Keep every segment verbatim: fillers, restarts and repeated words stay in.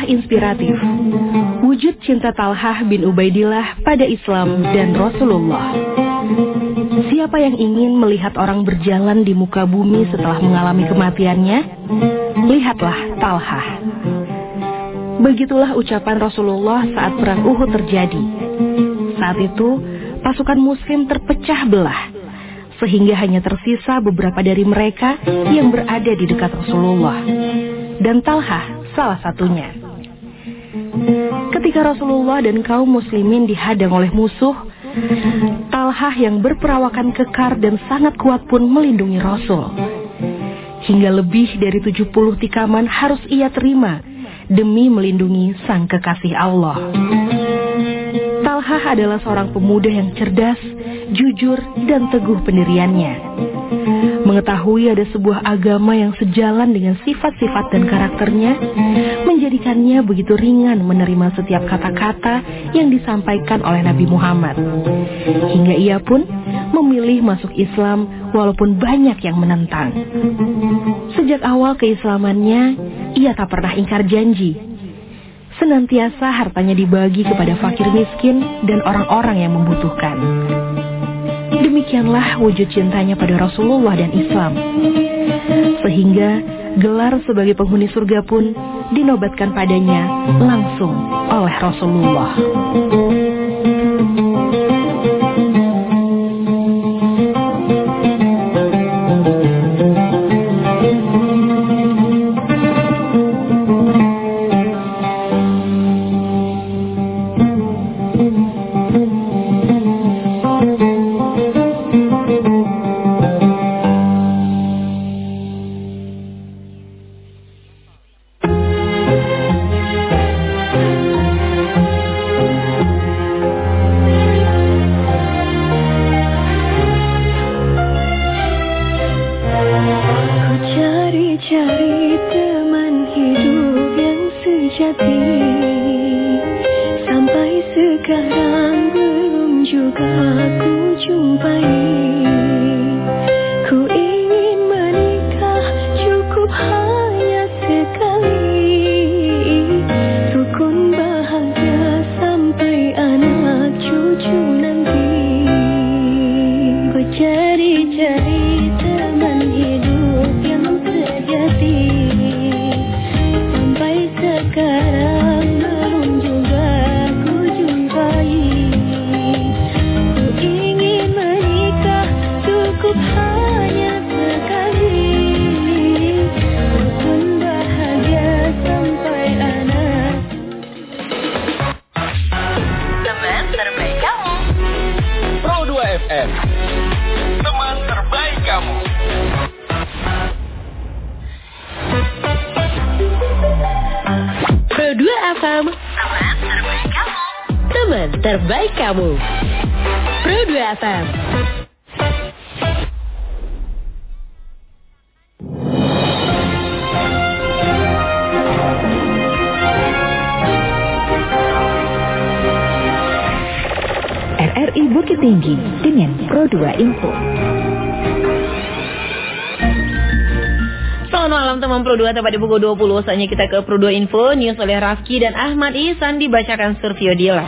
Kisah inspiratif, wujud cinta Talhah bin Ubaidillah pada Islam dan Rasulullah. Siapa yang ingin melihat orang berjalan di muka bumi setelah mengalami kematiannya? Lihatlah Talhah. Begitulah ucapan Rasulullah saat perang Uhud terjadi. Saat itu, pasukan muslim terpecah belah, sehingga hanya tersisa beberapa dari mereka yang berada di dekat Rasulullah. Dan Talhah salah satunya. Ketika Rasulullah dan kaum muslimin dihadang oleh musuh, Talhah yang berperawakan kekar dan sangat kuat pun melindungi Rasul. Hingga lebih dari tujuh puluh tikaman harus ia terima demi melindungi sang kekasih Allah. Talhah adalah seorang pemuda yang cerdas, jujur, dan teguh pendiriannya. Mengetahui ada sebuah agama yang sejalan dengan sifat-sifat dan karakternya, menjadikannya begitu ringan menerima setiap kata-kata yang disampaikan oleh Nabi Muhammad. Hingga ia pun memilih masuk Islam walaupun banyak yang menentang. Sejak awal keislamannya, ia tak pernah ingkar janji. Senantiasa hartanya dibagi kepada fakir miskin dan orang-orang yang membutuhkan. Demikianlah wujud cintanya pada Rasulullah dan Islam. Sehingga gelar sebagai penghuni surga pun dinobatkan padanya langsung oleh Rasulullah. Terbaik kamu. Pro dua F M. R R I Bukit Tinggi dengan Pro dua Info. Selamat malam teman Pro dua, tepat di pukul dua puluh. Saatnya kita ke Pro dua Info. News oleh Rafki dan Ahmad Ihsan dibacakan Survio Dila.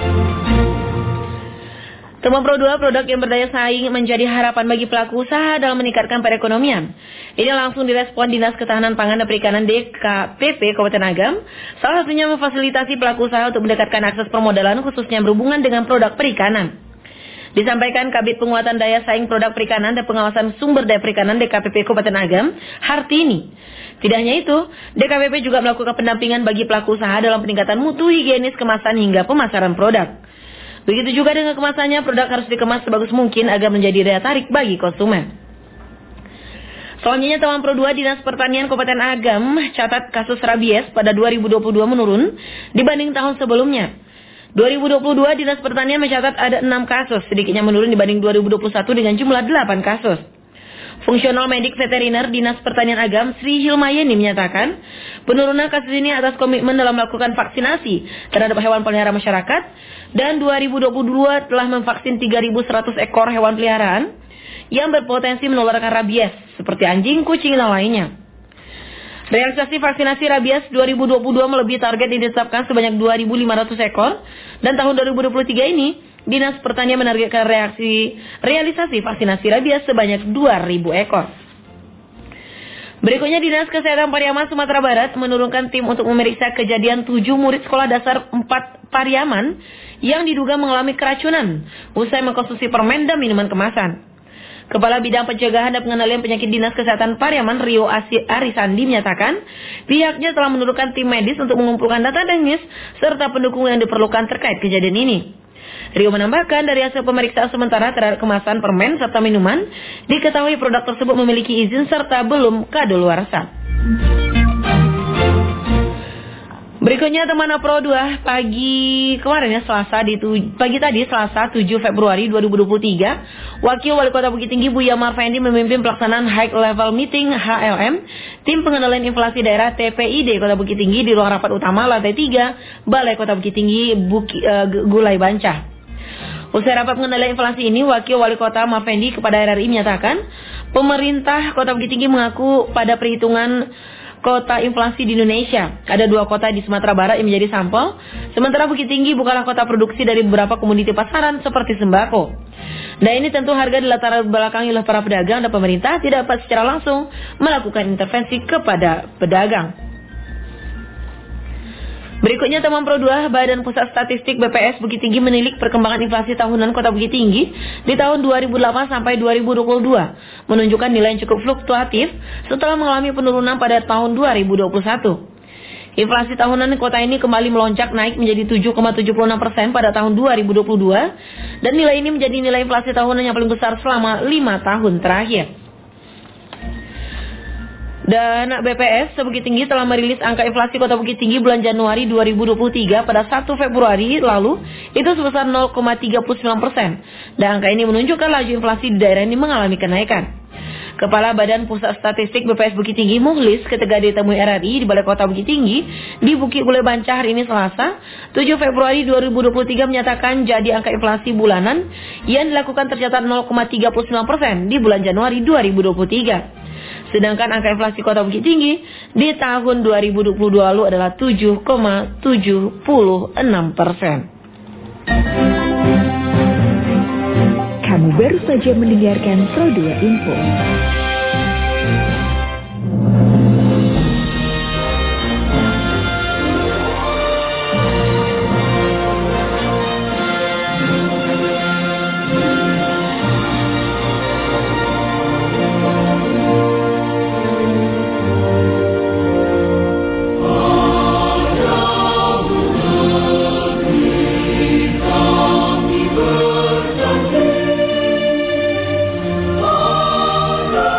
Teman Pro dua, produk yang berdaya saing menjadi harapan bagi pelaku usaha dalam meningkatkan perekonomian. Ini langsung direspon Dinas Ketahanan Pangan dan Perikanan D K P P Kabupaten Agam. Salah satunya memfasilitasi pelaku usaha untuk mendekatkan akses permodalan khususnya berhubungan dengan produk perikanan. Disampaikan Kabid Penguatan Daya Saing Produk Perikanan dan Pengawasan Sumber Daya Perikanan D K P P Kabupaten Agam, Hartini. Tidak hanya itu, D K P P juga melakukan pendampingan bagi pelaku usaha dalam peningkatan mutu higienis kemasan hingga pemasaran produk. Begitu juga dengan kemasannya, produk harus dikemas sebagus mungkin agar menjadi daya tarik bagi konsumen. Selanjutnya, teman Pro dua, Dinas Pertanian Kabupaten Agam catat kasus rabies pada dua ribu dua puluh dua menurun dibanding tahun sebelumnya. dua ribu dua puluh dua, Dinas Pertanian mencatat ada enam kasus, sedikitnya menurun dibanding dua ribu dua puluh satu dengan jumlah delapan kasus. Fungsional Medik Veteriner Dinas Pertanian Agam Sri Hilmayeni menyatakan penurunan kasus ini atas komitmen dalam melakukan vaksinasi terhadap hewan peliharaan masyarakat dan dua ribu dua puluh dua telah memvaksin tiga ribu seratus ekor hewan peliharaan yang berpotensi menularkan rabies seperti anjing, kucing, dan lainnya. Realisasi vaksinasi rabies dua ribu dua puluh dua melebihi target yang ditetapkan sebanyak dua ribu lima ratus ekor, dan tahun dua ribu dua puluh tiga ini Dinas Pertanian menargetkan reaksi realisasi vaksinasi rabies sebanyak dua ribu ekor. Berikutnya, Dinas Kesehatan Pariaman Sumatera Barat menurunkan tim untuk memeriksa kejadian tujuh murid sekolah dasar empat Pariaman yang diduga mengalami keracunan usai mengkonsumsi permen dan minuman kemasan. Kepala Bidang Pencegahan dan Pengendalian Penyakit Dinas Kesehatan Pariaman, Rio Arisandi, menyatakan pihaknya telah menurunkan tim medis untuk mengumpulkan data teknis serta pendukung yang diperlukan terkait kejadian ini. Rio menambahkan dari hasil pemeriksaan sementara terhadap kemasan permen serta minuman, diketahui produk tersebut memiliki izin serta belum kadaluarsa. Berikutnya, teman Pro dua pagi kemarin ya Selasa di tu, pagi tadi Selasa tujuh Februari dua ribu dua puluh tiga, Wakil Wali Kota Bukit Tinggi Buya Marfendi memimpin pelaksanaan High Level Meeting H L M Tim Pengendalian Inflasi Daerah T P I D Kota Bukit Tinggi di ruang rapat utama lantai tiga Balai Kota Bukit Tinggi Buki, uh, Gulai Bancah. Usai rapat pengendalian inflasi ini, Wakil Wali Kota Marfendi kepada R R I menyatakan pemerintah Kota Bukit Tinggi mengaku pada perhitungan kota inflasi di Indonesia ada dua kota di Sumatera Barat yang menjadi sampel, sementara Bukit Tinggi bukanlah kota produksi dari beberapa komoditi pasaran seperti sembako. Dan ini tentu harga dilatar belakangi oleh para pedagang dan pemerintah tidak dapat secara langsung melakukan intervensi kepada pedagang. Berikutnya, teman Pro dua, Badan Pusat Statistik B P S Bukit Tinggi menilik perkembangan inflasi tahunan Kota Bukit Tinggi di tahun dua ribu delapan sampai dua ribu dua puluh dua, menunjukkan nilai yang cukup fluktuatif setelah mengalami penurunan pada tahun dua ribu dua puluh satu. Inflasi tahunan kota ini kembali melonjak naik menjadi tujuh koma tujuh puluh enam persen pada tahun dua ribu dua puluh dua, dan nilai ini menjadi nilai inflasi tahunan yang paling besar selama lima tahun terakhir. Dan B P S Bukit Tinggi telah merilis angka inflasi Kota Bukit Tinggi bulan Januari dua ribu dua puluh tiga pada satu Februari lalu itu sebesar nol koma tiga puluh sembilan persen. Dan angka ini menunjukkan laju inflasi di daerah ini mengalami kenaikan. Kepala Badan Pusat Statistik B P S Bukit Tinggi Muhlis ketika ditemui R R I di Balai Kota Bukit Tinggi di Bukit Gulai Bancah hari ini Selasa tujuh Februari dua ribu dua puluh tiga menyatakan jadi angka inflasi bulanan yang dilakukan tercatat nol koma tiga puluh sembilan persen di bulan Januari dua ribu dua puluh tiga. Sedangkan angka inflasi Kota Bukit Tinggi di tahun dua ribu dua puluh dua lalu adalah tujuh koma tujuh enam persen. Kamu baru saja mendengarkan Pro dua Info. Oh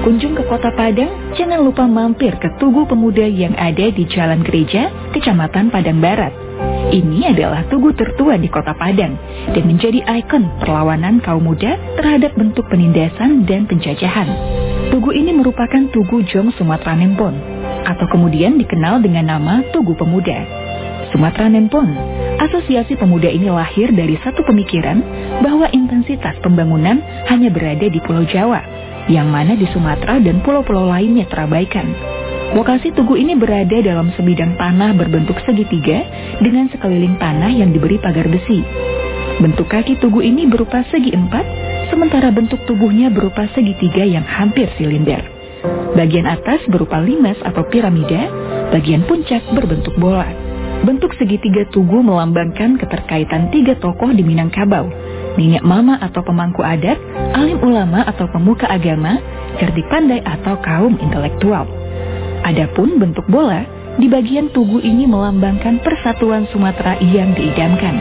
Berkunjung ke Kota Padang, jangan lupa mampir ke Tugu Pemuda yang ada di Jalan Gereja, Kecamatan Padang Barat. Ini adalah tugu tertua di Kota Padang dan menjadi ikon perlawanan kaum muda terhadap bentuk penindasan dan penjajahan. Tugu ini merupakan Tugu Jong Sumatera Nempon, atau kemudian dikenal dengan nama Tugu Pemuda. Sumatera Nempon, asosiasi pemuda ini lahir dari satu pemikiran bahwa intensitas pembangunan hanya berada di Pulau Jawa, yang mana di Sumatera dan pulau-pulau lainnya terabaikan. Lokasi tugu ini berada dalam sebidang tanah berbentuk segitiga dengan sekeliling tanah yang diberi pagar besi. Bentuk kaki tugu ini berupa segi empat, sementara bentuk tubuhnya berupa segitiga yang hampir silinder. Bagian atas berupa limas atau piramida, bagian puncak berbentuk bola. Bentuk segitiga tugu melambangkan keterkaitan tiga tokoh di Minangkabau, nenek mama atau pemangku adat, alim ulama atau pemuka agama, cerdik pandai atau kaum intelektual. Adapun bentuk bola, di bagian tugu ini melambangkan persatuan Sumatera yang diidamkan.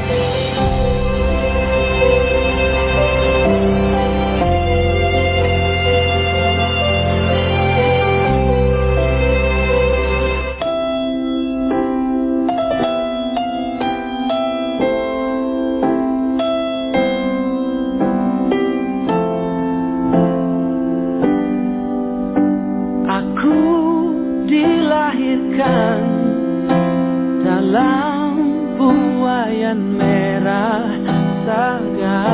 Dalam buayan merah saga,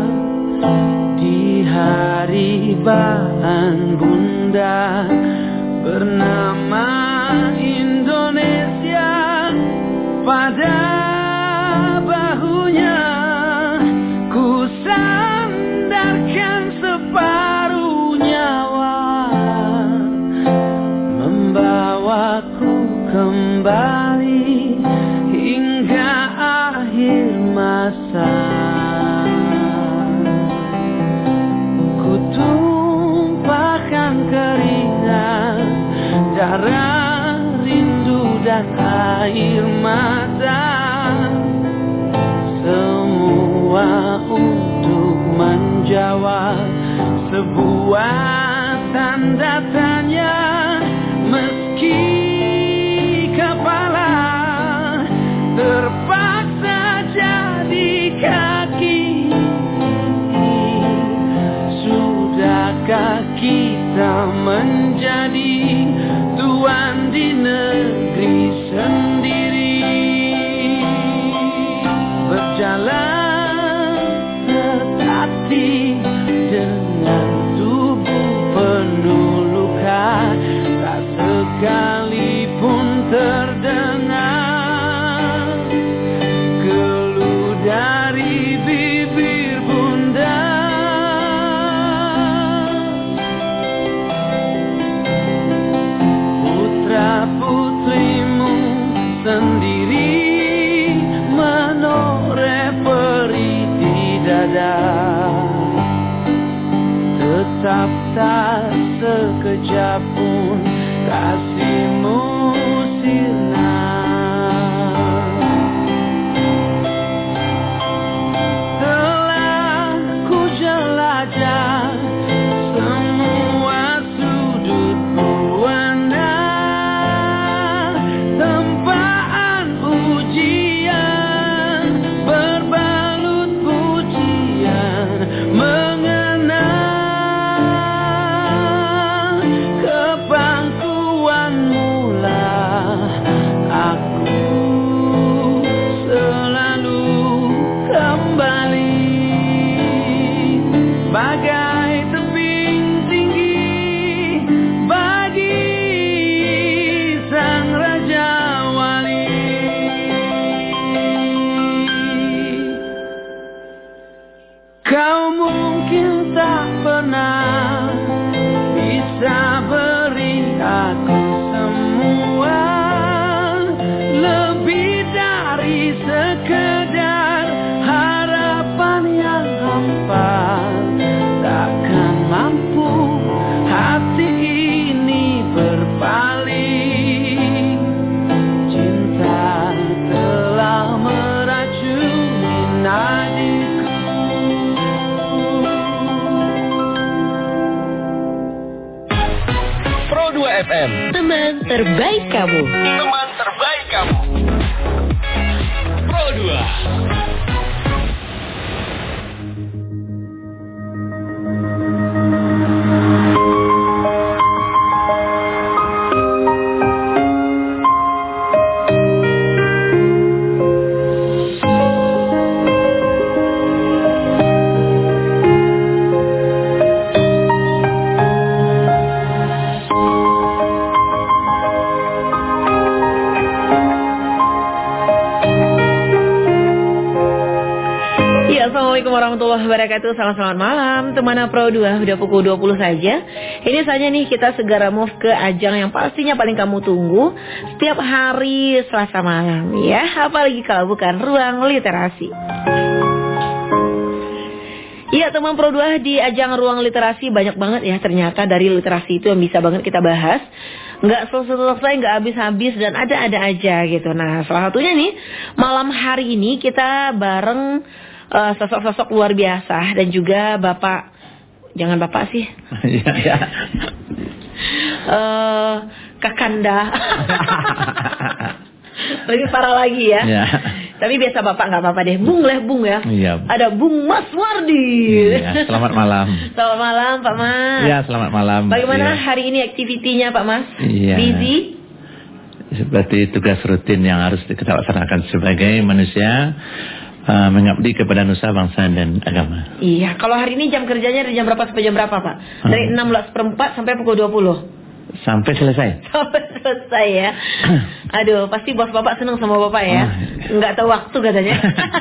di hari baan bunda bernama Indonesia, pada bahunya ku sandarkan separuh nyawa, membawaku kembali hingga akhir masa. Ku tumpahkan keringat, darah, rindu dan air mata, semua untuk menjawab sebuah tanda tanya. Meski kepala terpaksa jadi kaki, sudahkah kita menjadi tuan di negeri sendiri? Berjalan tetapi dengan tubuh penuh luka, tak sekalipun terdengar keluh dari bibir bunda. Putra putrimu sendiri menoreh perih di dada, tetap tak sekejap pun kasihmu sirna. Telah ku jelajah semua sudut buana, tempaan ujian berbalut pujian, mengenang kepangkuanmu dua F M. Teman terbaik kamu. Teman terbaik kamu. Pro dua. Assalamualaikum warahmatullahi wabarakatuh. Selamat selamat malam teman Pro dua. Udah pukul dua puluh saja. Ini saja nih kita segera move ke ajang yang pastinya paling kamu tunggu setiap hari Selasa malam ya. Apalagi kalau bukan Ruang Literasi. Iya teman Pro dua, di ajang Ruang Literasi banyak banget ya ternyata dari literasi itu yang bisa banget kita bahas. Nggak selesai-selesai, nggak habis-habis dan ada-ada aja gitu. Nah salah satunya nih malam hari ini kita bareng Uh, sosok-sosok luar biasa dan juga Bapak, jangan Bapak sih, ya, ya. uh, Kakanda, lebih parah lagi ya. Ya. Tapi biasa Bapak nggak apa-apa deh, Bung lah Bung ya. Ya. Ada Bung Mas Wardi. Ya, selamat malam. Selamat malam Pak Mas. Ya selamat malam. Bagaimana ya. hari ini aktivitinya Pak Mas? Ya. Busy? Seperti tugas rutin yang harus kita laksanakan sebagai manusia. Uh, mengabdi kepada nusa, bangsa, dan agama. Iya, kalau hari ini jam kerjanya dari jam berapa sampai jam berapa Pak? Dari hmm. enam belas seperempat sampai pukul dua puluh? Sampai selesai. Sampai selesai ya. Aduh, pasti bos Bapak senang sama Bapak ya. Nggak tahu waktu katanya.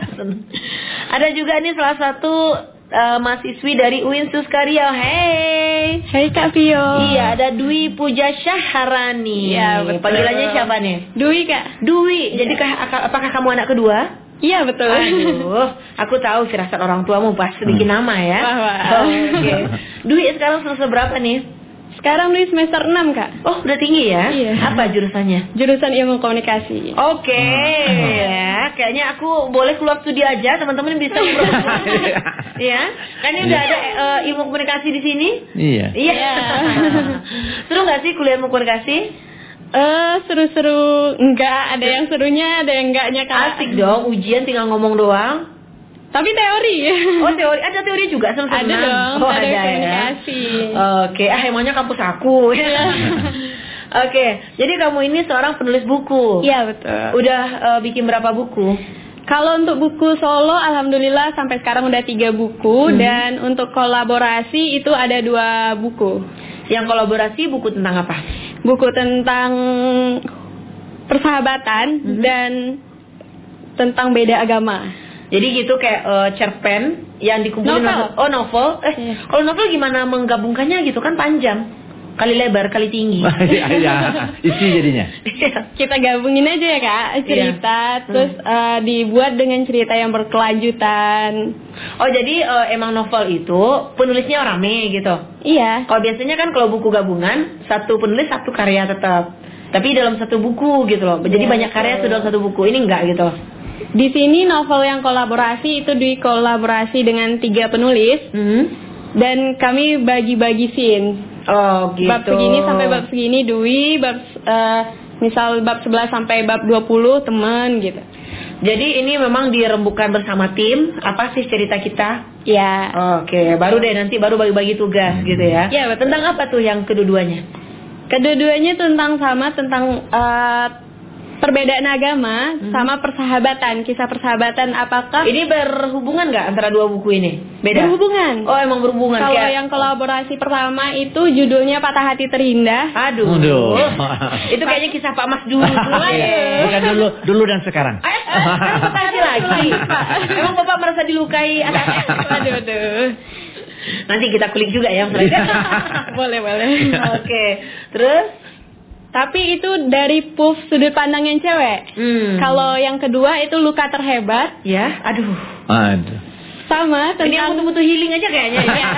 Ada juga nih salah satu uh, mahasiswi dari U I N Suskarya. Hey. Hai Kak Vio. Iya, ada Dwi Puja Syaharani. Iya, betul. Panggilannya siapa nih? Dwi Kak. Dwi. Jadi kah, apakah kamu anak kedua? Iya betul. Aduh, aku tahu firasat orang tuamu pas bikin nama ya. Wah, wah. Oh, oke. Okay. Dwi sekarang semester berapa nih? Sekarang Dwi semester enam Kak. Oh udah tinggi ya? Iya. Apa jurusannya? Jurusan ilmu komunikasi. Oke, okay. ya, kayaknya aku boleh keluar studi aja, teman-teman bisa ngobrol. Ya, kan ini udah ada uh, ilmu komunikasi di sini. Iya. Iya. Seru nggak sih kuliah ilmu komunikasi? Eh uh, seru-seru enggak, ada yang serunya, ada yang enggaknya Kak. Asik dong, ujian tinggal ngomong doang. Tapi teori. Oh teori, ada teori juga semester Ada dong, oh, ada, ada komunikasi. Ya? Oke, ah emangnya kampus aku. Oke, jadi kamu ini seorang penulis buku. Iya betul. Udah uh, bikin berapa buku? Kalau untuk buku solo, alhamdulillah sampai sekarang udah tiga buku. Hmm. Dan untuk kolaborasi itu ada dua buku. Yang kolaborasi buku tentang apa? Buku tentang persahabatan hmm. dan tentang beda agama. Jadi gitu kayak uh, cerpen yang dikumpulin novel. Oh novel. Eh yeah. Kalau novel gimana menggabungkannya gitu kan panjang, kali lebar kali tinggi. Iya, isi jadinya. Kita gabungin aja ya Kak cerita, yeah. terus hmm. uh, dibuat dengan cerita yang berkelanjutan. Oh jadi uh, emang novel itu penulisnya rame gitu? Iya. Kalau biasanya kan kalau buku gabungan satu penulis satu karya tetap, tapi dalam satu buku gitu loh. Jadi yeah, banyak karya itu dalam satu buku. Ini enggak gitu. Di sini novel yang kolaborasi itu dikolaborasi dengan tiga penulis hmm. dan kami bagi-bagi scene. Oh gitu. Bab segini sampai bab segini Dwi, bab uh, misal bab sebelas sampai bab dua puluh teman gitu. Jadi ini memang dirembukan bersama tim. Apa sih cerita kita? Ya. Oke, okay. Baru deh nanti baru bagi-bagi tugas gitu ya. Ya, betul. Tentang apa tuh yang kedua-duanya? Kedua-duanya tentang sama tentang uh, perbedaan agama hmm. sama persahabatan, kisah persahabatan. Apakah ini berhubungan nggak antara dua buku ini? Beda. Berhubungan. Oh emang berhubungan. Kalau kayak... yang kolaborasi pertama itu judulnya Patah Hati Terindah. Aduh. Aduh. Itu kayaknya kisah Pak Mas dulu. Bukan dulu, dulu dan sekarang. Eh, eh, patah hati lagi. Emang Bapak merasa dilukai? Aduh, aduh. Nanti kita kulik juga ya. Boleh, boleh. Oke. Terus? Tapi itu dari puff sudut pandang yang cewek. Hmm. Kalau yang kedua itu Luka Terhebat. Ya, aduh. Aduh. Sama tentang... Ini yang butuh-butuh healing aja kayaknya ya.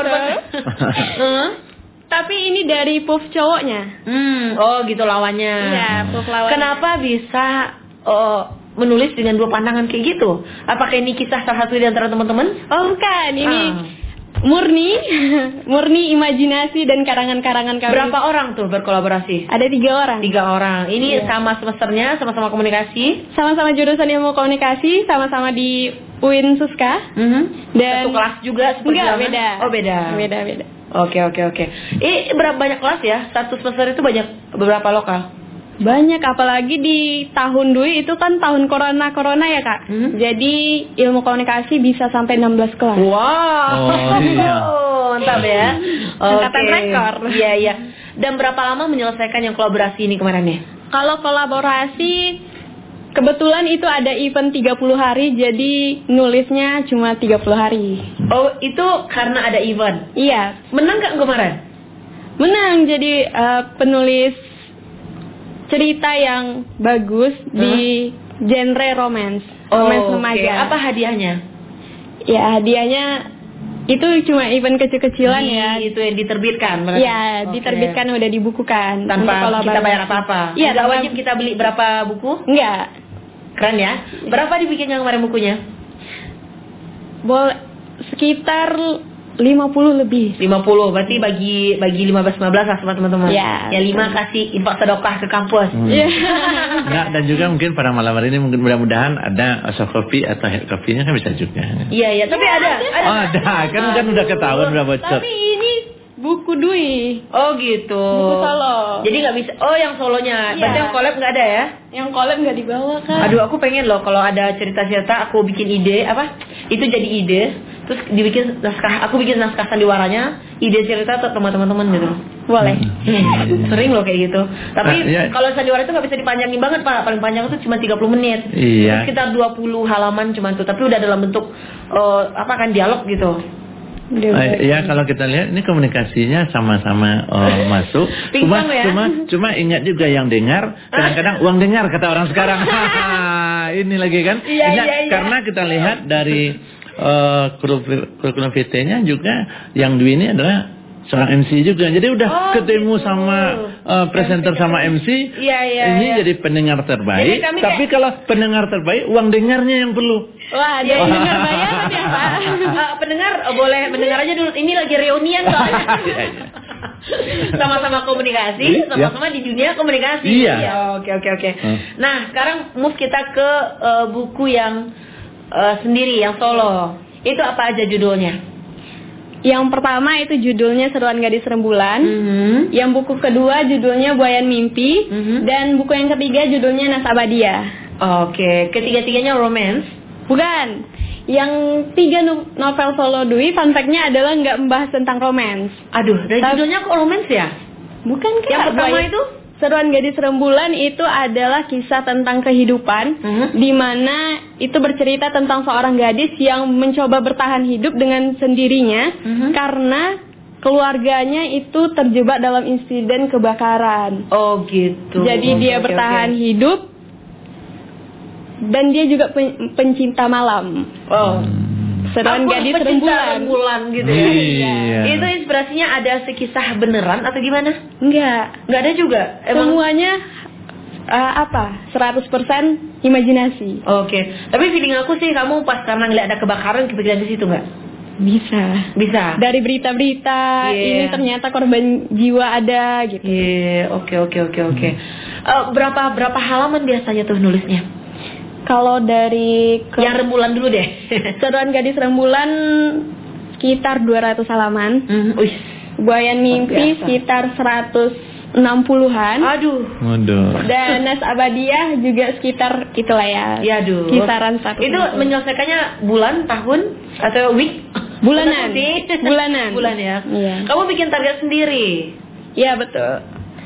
uh, Tapi ini dari puff cowoknya. Hmm, oh gitu lawannya. Iya, puff lawannya. Kenapa bisa oh, menulis dengan dua pandangan kayak gitu? Apakah ini kisah salah satu di antara teman-teman? Oh bukan, ini... Ah. murni, murni imajinasi dan karangan-karangan kami. Berapa orang tuh berkolaborasi? Ada tiga orang. Tiga orang. Ini Iya. sama semesternya, sama-sama komunikasi. Sama-sama jurusan ilmu komunikasi, sama-sama di U I N Suska. Mhm. Dan Satu kelas juga seperti enggak zaman? beda. Oh beda. Beda beda. Oke oke oke. Eh berapa banyak kelas ya? Satu semester itu banyak beberapa lokal. Banyak, apalagi di tahun Dwi itu kan tahun corona-corona ya Kak. Hmm. Jadi ilmu komunikasi bisa sampai enam belas kelas. Wow. Oh, iya. Mantap ya. Angkatan Oke. rekor. Iya iya. Dan berapa lama menyelesaikan yang kolaborasi ini kemarin ya? Kalau kolaborasi kebetulan itu ada event tiga puluh hari, jadi nulisnya cuma tiga puluh hari. Oh itu karena ada event. Iya, Menang gak kemarin? menang jadi eh, penulis cerita yang bagus di genre romance, romance oke. remaja. Apa hadiahnya? Ya hadiahnya itu cuma event kecil-kecilan Di- ya. Itu yang diterbitkan. berarti? Iya, Oke. diterbitkan udah dibukukan. Untuk Tanpa kolaborasi. kita bayar apa-apa. Iya, Nggak tanpa- wajib kita beli berapa buku? Enggak. Keren ya. Berapa dibikinnya kemarin bukunya? Boleh sekitar lima puluh lebih. lima puluh. Berarti bagi bagi lima belas lima belas lah sama teman-teman. Iya. Ya lima kasih infak sedekah ke kampus. Hmm. Iya. Nah, dan juga mungkin pada malam hari ini mungkin mudah-mudahan ada soft copy atau hard copy-nya kan bisa juga. Iya iya. Tapi ada. Ada. Oh, ada kan kan udah ketahuan udah bocor. Tapi ini buku Dwi. Oh gitu. Buku solo. Jadi nggak bisa. Oh yang solonya. Iya. Berarti yang collab nggak ada ya? Yang collab nggak dibawa kan? Aduh aku pengen loh kalau ada cerita-cerita aku bikin ide apa itu jadi ide terus dibikin naskah aku bikin naskah sandiwaranya ide cerita untuk teman-teman gitu. Boleh. Hmm, sering loh kayak gitu. Tapi Nah, iya. kalau sandiwara itu nggak bisa dipanjangin banget Pak. Paling panjang itu cuma tiga puluh menit. Iya. Sekitar dua puluh halaman cuma itu. Tapi udah dalam bentuk eh, apa kan dialog gitu. Eh, ya kalau kita lihat ini komunikasinya sama-sama oh, masuk. Cuma Pingpong ya? cuma cuma ingat juga yang dengar kadang-kadang uang dengar kata orang sekarang. Ini lagi kan? Iya, Ingat, iya, iya. Karena kita lihat dari uh, kurikulum V T-nya juga yang Dwi ini adalah seorang M C juga. Jadi udah Oh, ketemu gitu. sama uh, presenter sama M C. Iya, iya, Ini iya. jadi pendengar terbaik. Jadi kami Tapi kayak- kalau pendengar terbaik uang dengarnya yang perlu. Wah, dia Iya. dengar bayaran ya Pak. Eh, pendengar eh, boleh mendengar aja dulu. Ini lagi reunian soalnya. Iya, iya. Sama-sama komunikasi, Iya. sama-sama di dunia komunikasi. Iya. Oke oke oke. Hmm. Nah sekarang move kita ke eh, buku yang eh, sendiri, yang solo. Itu apa aja judulnya? Yang pertama itu judulnya Seruan Gadis Rembulan. Mhm. Yang buku kedua judulnya Buayan Mimpi. Mhm. Dan buku yang ketiga judulnya Nas Abadia. Oke, ketiga-tiganya romance. Bukan. Yang tiga no- novel solo Dwi, fun fact-nya adalah nggak membahas tentang romance. Aduh, dari Tapi- judulnya kok romance ya? Bukan Kak. Yang pertama Buayan- itu? Seruan Gadis Rembulan itu adalah kisah tentang kehidupan, Mhm. di mana itu bercerita tentang seorang gadis yang mencoba bertahan hidup dengan sendirinya Mhm. karena keluarganya itu terjebak dalam insiden kebakaran. Oh gitu. Jadi Oke, dia oke, bertahan oke. hidup dan dia juga pen- pencinta malam. Oh. Seruan Aku Gadis pecinta Rembulan. rembulan gitu ya. Iya. Itu inspirasinya ada sekisah beneran atau gimana? Enggak. Nggak ada juga. Emang. Semuanya uh, apa? seratus persen imajinasi. Oke. Tapi feeling aku sih kamu pas karena ngeliat ada kebakaran kepikiran di situ nggak? Bisa. Bisa. Dari berita-berita Iya. ini ternyata korban jiwa ada gitu. Iya. Oke oke oke oke. Eh, Berapa berapa halaman biasanya tuh nulisnya? Kalau dari ke- Yang rembulan dulu deh. Seruan Gadis Rembulan sekitar dua ratus halaman. Hmm, wih. Buayan Mimpi biasa. sekitar seratus enam puluhan. Aduh. Waduh. Dan Nas Abadiah juga sekitar itulah ya. Ya aduh. Kisaran seratus Itu enam puluh. menyelesaikannya bulan, tahun, atau week? Bulanan. Bulan sih. Bulanan. Bulan ya. Iya. Kamu bikin target sendiri. Ya betul.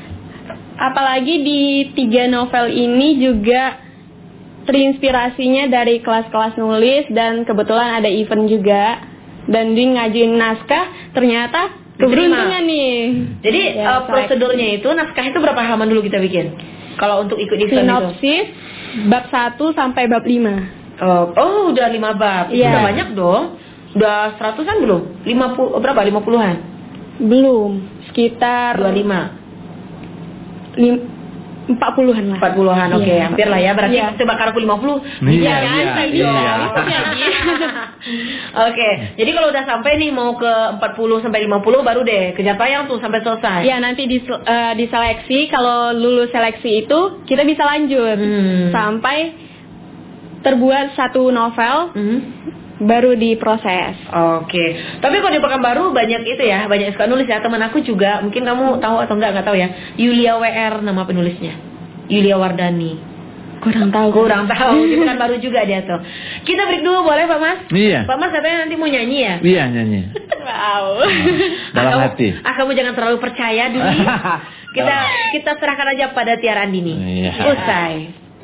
Apalagi di tiga novel ini juga terinspirasinya dari kelas-kelas nulis dan kebetulan ada event juga. Dan dia ngajuin naskah, ternyata keberuntungan nih. Jadi Ya, eh, prosedurnya itu naskah itu berapa halaman dulu kita bikin? Kalau untuk ikut event itu? Sinopsis bab satu sampai bab lima. Oh, oh udah lima bab. Itu Iya. udah banyak dong. Udah seratusan belum? Lima puluh berapa? Lima puluhan? Belum, sekitar Dua lima. lim- empat puluhan lah. empat puluhan, oke, okay. Iya. Hampir lah ya. Berarti Iya. coba kalau aku lima puluh. Iya, kan? iya, Saya iya. bisa. Oke, jadi kalau udah sampai nih mau ke empat puluh sampai lima puluh baru deh kejar tayang tuh sampai selesai. Ya, nanti di uh, diseleksi, kalau lulus seleksi itu kita bisa lanjut Hmm. sampai terbuat satu novel. Hmm. Baru diproses. Oke, tapi kalau di Pekanbaru banyak itu ya, banyak yang suka nulis ya. Teman aku juga, mungkin kamu tahu atau enggak, enggak tahu ya. Yulia W R nama penulisnya, Yulia Wardani. Kurang tahu. Kurang tahu, di Pekanbaru juga dia tuh. Kita break dulu boleh Pak Mas? Iya. Pak Mas katanya nanti mau nyanyi ya? Iya, nyanyi. Wow. Dalam ah, kamu, hati. Ah kamu jangan terlalu percaya dulu. kita kita serahkan aja pada Tiara Andini. Iya. Usai.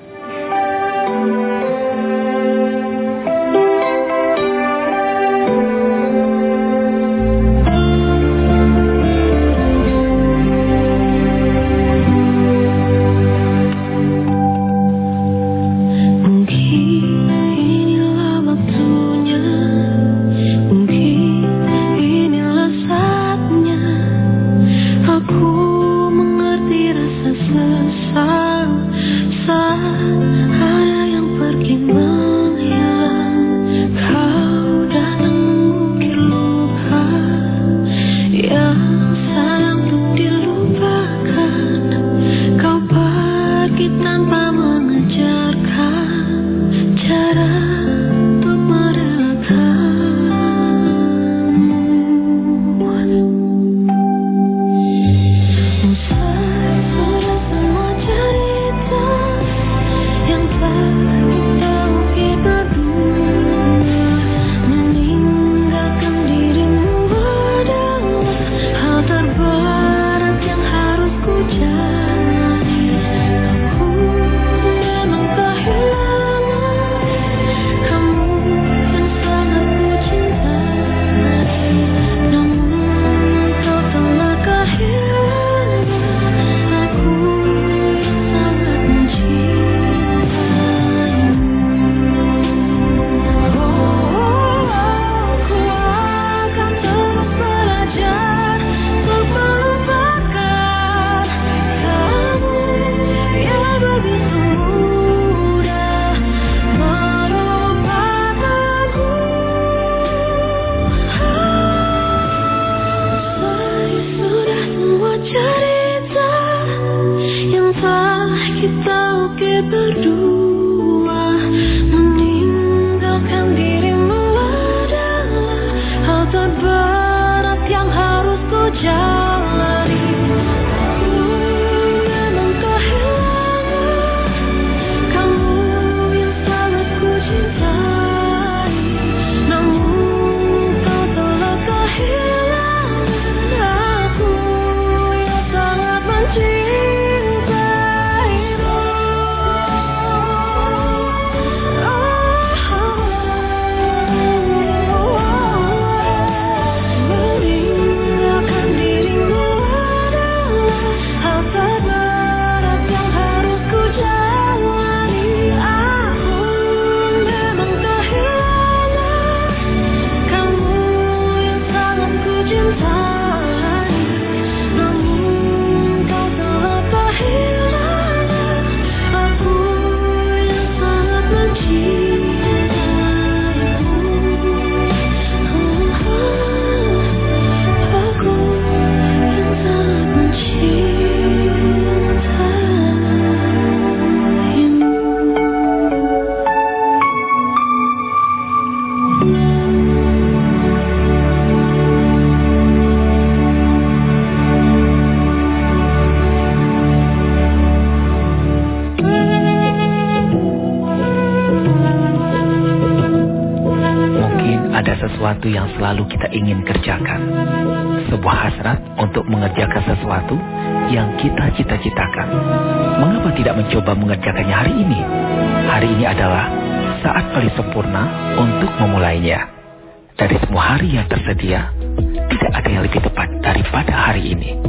sesuatu yang selalu kita ingin kerjakan. Sebuah hasrat untuk mengerjakan sesuatu yang kita cita-citakan. Mengapa tidak mencoba mengerjakannya hari ini? Hari ini adalah saat paling sempurna untuk memulainya. Dari semua hari yang tersedia, tidak ada yang lebih tepat daripada hari ini.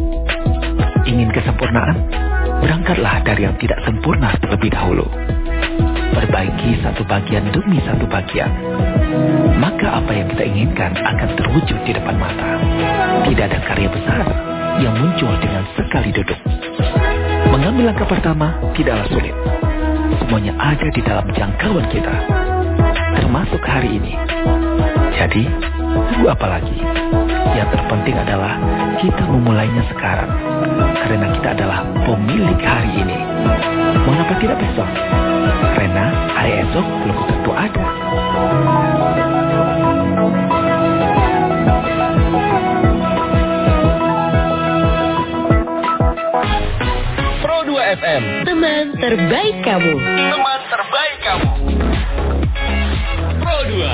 Ingin kesempurnaan? Berangkatlah dari yang tidak sempurna terlebih dahulu. Perbaiki satu bagian demi satu bagian. Maka apa yang kita inginkan akan terwujud di depan mata. Tidak ada karya besar yang muncul dengan sekali duduk. Mengambil langkah pertama tidaklah sulit. Semuanya ada di dalam jangkauan kita, termasuk hari ini. Jadi, tunggu apa lagi? Yang terpenting adalah kita memulainya sekarang, karena kita adalah pemilik hari ini. Mengapa tidak besok? Karena hari esok belum tentu ada. Pro dua F M, Teman terbaik kamu. teman terbaik kamu. Pro dua.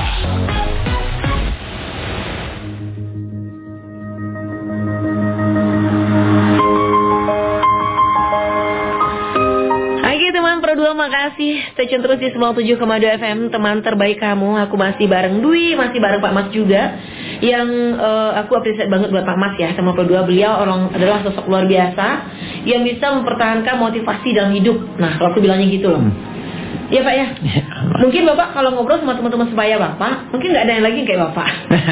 Oke teman Pro dua, makasih. Stay tune terus di sembilan puluh tujuh koma dua F M, teman terbaik kamu. Aku masih bareng Dwi, masih bareng Pak Mas juga. Yang uh, aku apresiasi banget buat Pak Mas ya, teman Pro dua. Beliau orang adalah sosok luar biasa yang bisa mempertahankan motivasi dalam hidup. Nah, kalau aku bilangnya gitu loh. Iya Pak ya. Mungkin Bapak kalau ngobrol sama teman-teman sebaya Bapak, mungkin nggak ada yang lagi kayak Bapak.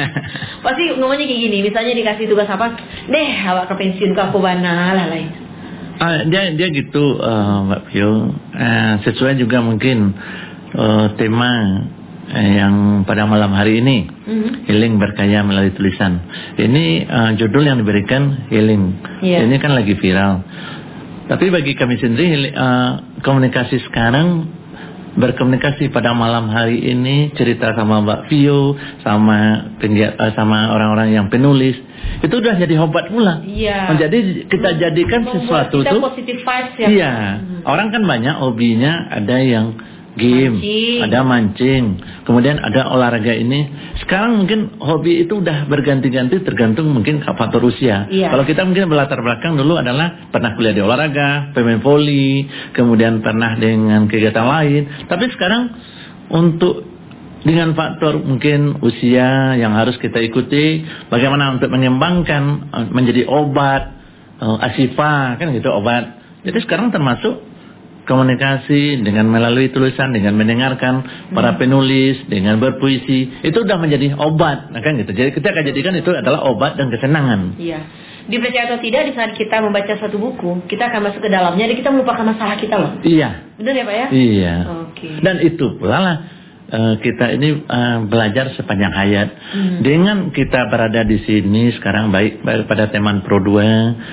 Pasti ngomongnya kayak gini. Misalnya dikasih tugas apa, deh awak ke pensiun ke aku bana lah lain. Ah, dia dia gitu uh, Mbak Pio, uh, sesuai juga mungkin uh, tema uh, yang pada malam hari ini, mm-hmm. Healing Berkaya Melalui Tulisan. Ini uh, judul yang diberikan Healing. Yeah. Ini kan lagi viral. Tapi bagi kami sendiri uh, komunikasi sekarang, berkomunikasi pada malam hari ini, cerita sama Mbak Pio, sama penggiat, uh, sama orang-orang yang penulis, itu udah jadi obat pula. Iya. Jadi kita jadikan membuat sesuatu kita tuh positive vibes ya. Iya. Hmm. Orang kan banyak hobinya, ada yang game, mancing. ada mancing, kemudian ada olahraga ini. Sekarang mungkin hobi itu udah berganti-ganti tergantung mungkin faktor usia. Iya. Kalau kita mungkin berlatar belakang dulu adalah pernah kuliah di olahraga, pemain voli, kemudian pernah dengan kegiatan lain. Tapi sekarang untuk dengan faktor mungkin usia yang harus kita ikuti, bagaimana untuk mengembangkan menjadi obat, Asifa kan gitu obat. Jadi sekarang termasuk komunikasi dengan melalui tulisan, dengan mendengarkan para penulis, dengan berpuisi, itu udah menjadi obat, nah, kan gitu. Jadi kita akan jadikan itu adalah obat dan kesenangan. Iya. Dipercaya atau tidak, di saat kita membaca suatu buku, kita akan masuk ke dalamnya dan kita melupakan masalah kita loh. Iya. Benar ya Pak ya? Iya. Oke. Dan itu pula lah uh, kita ini uh, belajar sepanjang hayat. Hmm. Dengan kita berada di sini sekarang baik, baik pada teman Pro dua.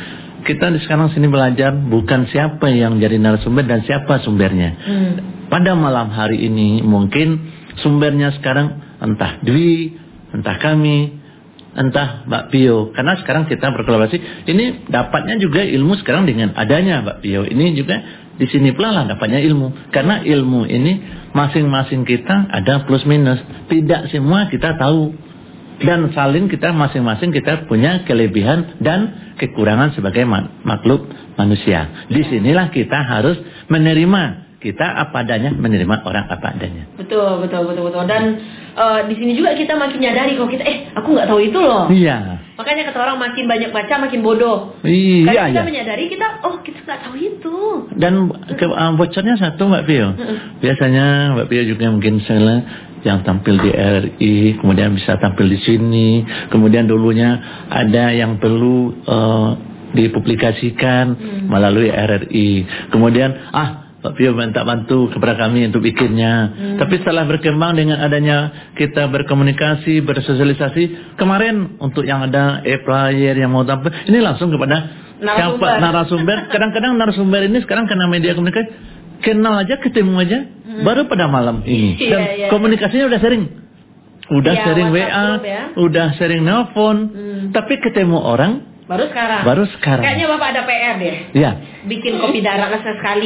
Kita sekarang sini belajar bukan siapa yang jadi narasumber dan siapa sumbernya. Hmm. Pada malam hari ini mungkin sumbernya sekarang entah Dwi, entah kami, entah Mbak Pio. Karena sekarang kita berkolaborasi. Ini dapatnya juga ilmu sekarang dengan adanya Mbak Pio. Ini juga di sini pula lah dapatnya ilmu. Karena ilmu ini masing-masing kita ada plus minus. Tidak semua kita tahu. Dan saling kita masing-masing kita punya kelebihan dan kekurangan sebagai makhluk manusia. Di sinilah kita harus menerima kita apa adanya, menerima orang apa adanya. Betul, betul, betul, betul. Dan uh, di sini juga kita makin nyadari kalau kita, eh, aku nggak tahu itu loh. Iya. Makanya kata orang makin banyak baca makin bodoh. Iya. Karena kita iya. menyadari kita, oh kita nggak tahu itu. Dan ke, uh, bocornya satu Mbak Pio. Biasanya Mbak Pio juga mungkin salah yang tampil di R R I, kemudian bisa tampil di sini, kemudian dulunya ada yang perlu uh, dipublikasikan hmm. melalui R R I, kemudian ah Pak Pio minta bantu kepada kami untuk bikinnya. Hmm. Tapi setelah berkembang dengan adanya kita berkomunikasi, bersosialisasi, kemarin untuk yang ada e-player yang mau tampil, ini langsung kepada narasumber. Siapa narasumber. Kadang-kadang narasumber ini sekarang kena media komunikasi, kenal aja, ketemu aja, hmm. baru pada malam ini. Dan yeah, yeah. komunikasinya udah sering. Udah yeah, sering W A, ya. Udah sering nelpon, hmm. tapi ketemu orang baru sekarang. Baru sekarang. Kayaknya Bapak ada P R deh. Iya. Bikin kopi darah sekali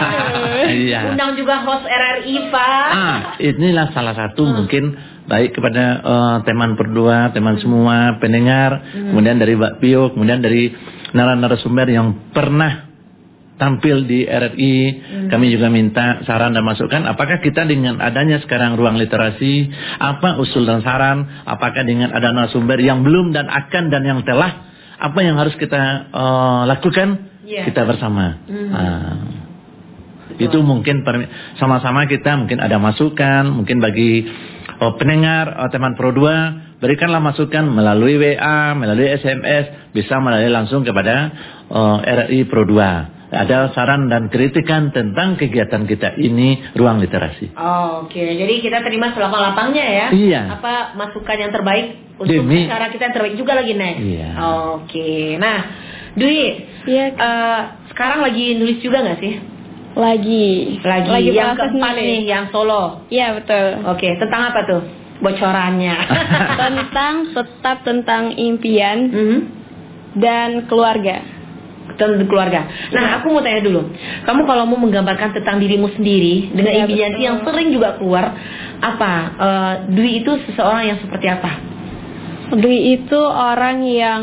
Pak. Iya. Undang juga host R R I Pak. Ah, inilah salah satu hmm. mungkin baik kepada uh, teman berdua, teman hmm. semua pendengar, hmm. kemudian dari Mbak Pio, kemudian dari narasumber yang pernah tampil di R R I, hmm. kami juga minta saran dan masukan. Apakah kita dengan adanya sekarang ruang literasi, apa usul dan saran? Apakah dengan ada narasumber yang belum dan akan dan yang telah, apa yang harus kita uh, lakukan? Yeah. Kita bersama. Hmm. Nah, itu mungkin sama-sama kita mungkin ada masukan, mungkin bagi uh, pendengar uh, teman Pro dua, berikanlah masukan melalui W A, melalui S M S, bisa melalui langsung kepada uh, R R I Pro dua. ada saran dan kritikan tentang kegiatan kita ini, Ruang Literasi. Oh, oke, okay. Jadi kita terima selapang-lapangnya ya. Iya. Apa masukan yang terbaik untuk Demi cara kita yang terbaik juga lagi Nek. Iya. Oh, oke, okay. Nah, Dwi, Iya. uh, sekarang lagi nulis juga nggak sih? Lagi. Lagi, Lagi yang proses keempat nulis. nih, yang solo. Iya, betul. Oke, okay. Tentang apa tuh? Bocorannya. Tentang tetap tentang impian Mhm. dan keluarga. Tentang keluarga. Nah, aku mau tanya dulu. Kamu kalau mau menggambarkan tentang dirimu sendiri dengan Ya, impian betul. yang sering juga keluar, apa? Uh, Dwi itu seseorang yang seperti apa? Dwi itu orang yang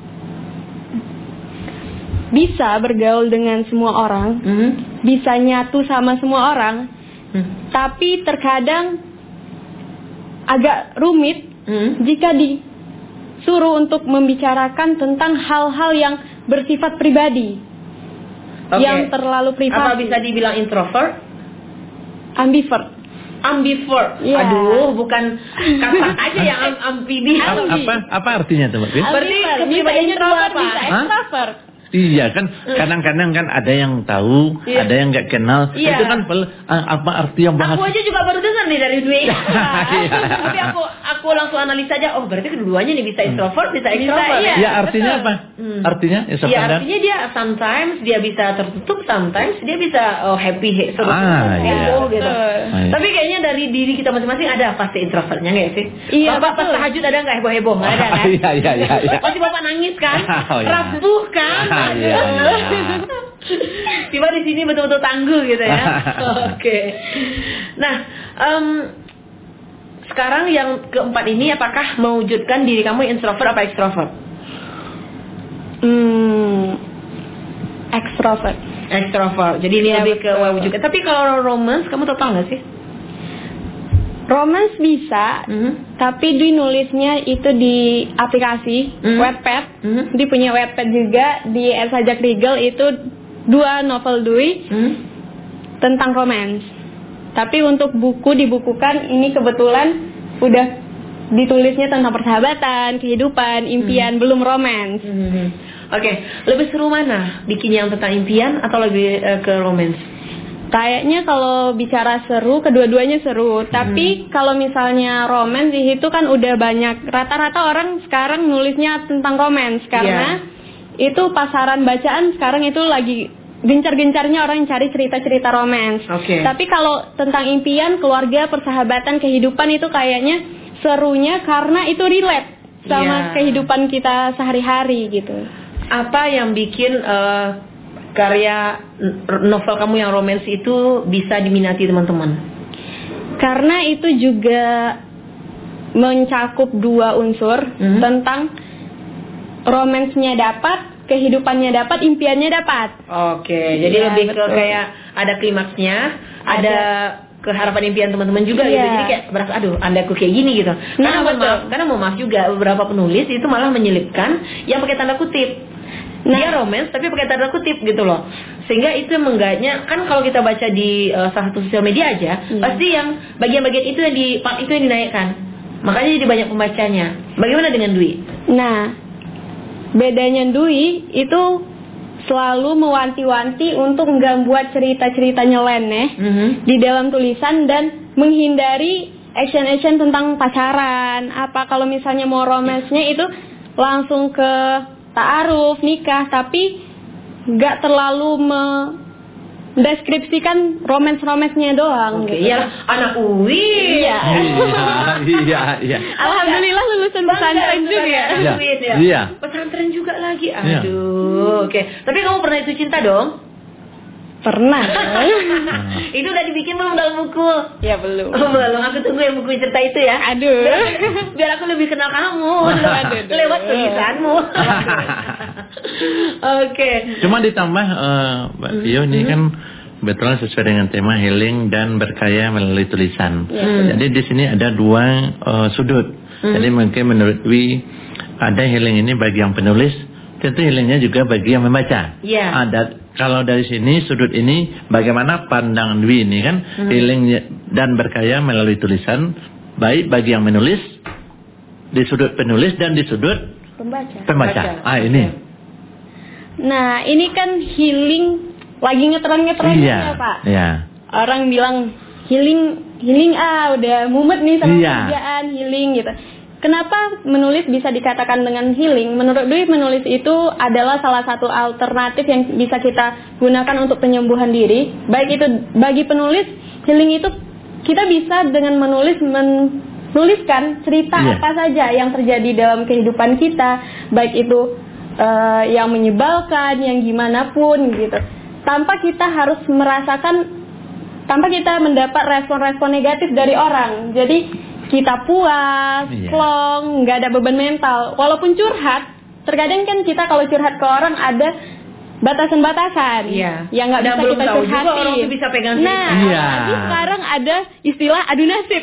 bisa bergaul dengan semua orang, Mhm. bisa nyatu sama semua orang, Hmm. tapi terkadang agak rumit Mhm. jika disuruh untuk membicarakan tentang hal-hal yang bersifat pribadi, Oke. yang terlalu privasi. Apa bisa dibilang introvert? Ambivert. Ambivert. Iya. Aduh, bukan katak aja yang am amfibi. A- apa apa artinya tuh, Mbak? Berarti Ambivert, kepribadiannya bisa dua introvert, apa? bisa Hah? extrovert. Iya kan, kadang-kadang kan ada yang tahu, Iya. ada yang nggak kenal. Iya. Itu kan pel- apa arti yang bahas? Aku aja juga baru dengar nih dari Dwi. Iya. Tapi aku aku langsung analisa aja. Oh, berarti kedua-duanya nih bisa introvert, bisa extrovert. iya. Ya artinya betul. apa? Hmm. Artinya ya, Ya sekedar- artinya dia sometimes dia bisa tertutup, sometimes dia bisa oh, happy, he- seru, Ah, seru, iya. heboh gitu. Betul. Ah, iya. Tapi kayaknya dari diri kita masing-masing ada pasti introvertnya nggak sih? Iya, Bapak pas betul. tahajud ada nggak heboh-heboh? Nggak ada kan? Iya, iya, iya, iya. Pasti bapak nangis kan? Oh, iya. Rapuh kan? Ah, iya, iya. Tiba di sini betul-betul tangguh gitu ya. Oke. Nah, em, sekarang yang keempat ini apakah mewujudkan diri kamu introvert apa extrovert? Hmm, extrovert. Extrovert. Jadi ini Iya, lebih ke betul. mewujudkan. Tapi kalau romance kamu tahu nggak sih? Romance bisa, Mhm. tapi Dwi nulisnya itu di aplikasi Mhm. Wattpad. Mhm. Dwi punya Wattpad juga, di S. Sajak Rigel itu dua novel Dwi Hmm? tentang romance. Tapi untuk buku dibukukan ini kebetulan udah ditulisnya tentang persahabatan, kehidupan, impian, belum romance. Hmm. Oke, lebih seru mana? Bikin yang tentang impian atau lebih eh, ke romance? Kayaknya kalau bicara seru, kedua-duanya seru. Tapi kalau misalnya romance di situ kan udah banyak. Rata-rata orang sekarang nulisnya tentang romance karena itu pasaran bacaan sekarang itu lagi gencar-gencarnya orang yang cari cerita-cerita romance. Oke. Tapi kalau tentang impian, keluarga, persahabatan, kehidupan itu kayaknya serunya karena itu relate sama Iya. kehidupan kita sehari-hari gitu. Apa yang bikin eh, karya novel kamu yang romance itu bisa diminati teman-teman? Karena itu juga mencakup dua unsur Mhm. tentang romansnya dapat, kehidupannya dapat, impiannya dapat. Oke, jadi Iya, lebih ke betul. kayak ada klimaksnya, ada, Ada. keharapan impian teman-teman juga Iya. gitu. Jadi kayak berasa aduh, anda aku kayak gini gitu. Karena Nah, mohon betul. maaf, karena mau maaf juga beberapa penulis itu malah menyelipkan yang pakai tanda kutip. Nah. Dia romance tapi pakai tanda kutip gitu loh. Sehingga itu yang menggayanya kan kalau kita baca di uh, salah satu sosial media aja, Hmm. pasti yang bagian-bagian itu yang di part itu yang dinaikkan. Makanya jadi banyak pembacanya. Bagaimana dengan Dwi? Nah, bedanya Dwi itu selalu mewanti-wanti untuk nggak buat cerita-cerita nyeleneh Mhm. di dalam tulisan dan menghindari action-action tentang pacaran. Apa kalau misalnya mau romansnya itu langsung ke ta'aruf, nikah, tapi nggak terlalu mendeskripsikan romance-romansnya doang. Oke, gitu. iyalah anak U I. Iya. Iya, iya, iya. Alhamdulillah lulusan pesantren juga. Iya. Ya. Iya. Pesantren juga lagi. Iya. Aduh, oke. Tapi kamu pernah itu cinta dong? Pernah. Itu udah dibikin belum dalam buku? Ya belum. Oh, belum. Aku tunggu yang buku cerita itu ya. Aduh. Biar, biar aku lebih kenal kamu. Aduh, aduh, aduh. Lewat tulisanmu. Oke. Cuma ditambah eh, Mbak Tio ini kan kebetulan sesuai dengan tema healing dan berkarya melalui tulisan. Hmm. Jadi di sini ada dua eh, sudut. Jadi mungkin menurut Wi ada healing ini bagi yang penulis, tentu healingnya juga bagi yang membaca. Iya. Ada kalau dari sini sudut ini bagaimana pandangan Dwi ini kan healing dan berkarya melalui tulisan baik bagi yang menulis di sudut penulis dan di sudut Pembaca. pembaca. Baca. Ah ini. Nah, ini kan healing lagi ngetren-ngetrennya Iya. ya Pak. Iya. Orang bilang healing, healing ah udah mumet nih sama Iya. kerjaan, healing gitu. Kenapa menulis bisa dikatakan dengan healing? Menurut Dwi, menulis itu adalah salah satu alternatif yang bisa kita gunakan untuk penyembuhan diri. Baik itu bagi penulis, healing itu kita bisa dengan menulis menuliskan cerita Yeah. apa saja yang terjadi dalam kehidupan kita, baik itu uh, yang menyebalkan, yang gimana pun gitu. Tanpa kita harus merasakan, tanpa kita mendapat respon-respon negatif dari orang. Jadi kita puas, Iya. plong, nggak ada beban mental. Walaupun curhat, terkadang kan kita kalau curhat ke orang ada batasan-batasan Iya. yang nggak Dan bisa belum kita tahu juga curhatin. orang tuh bisa pegang cerita. Nah, Iya. apalagi sekarang ada istilah adu nasib.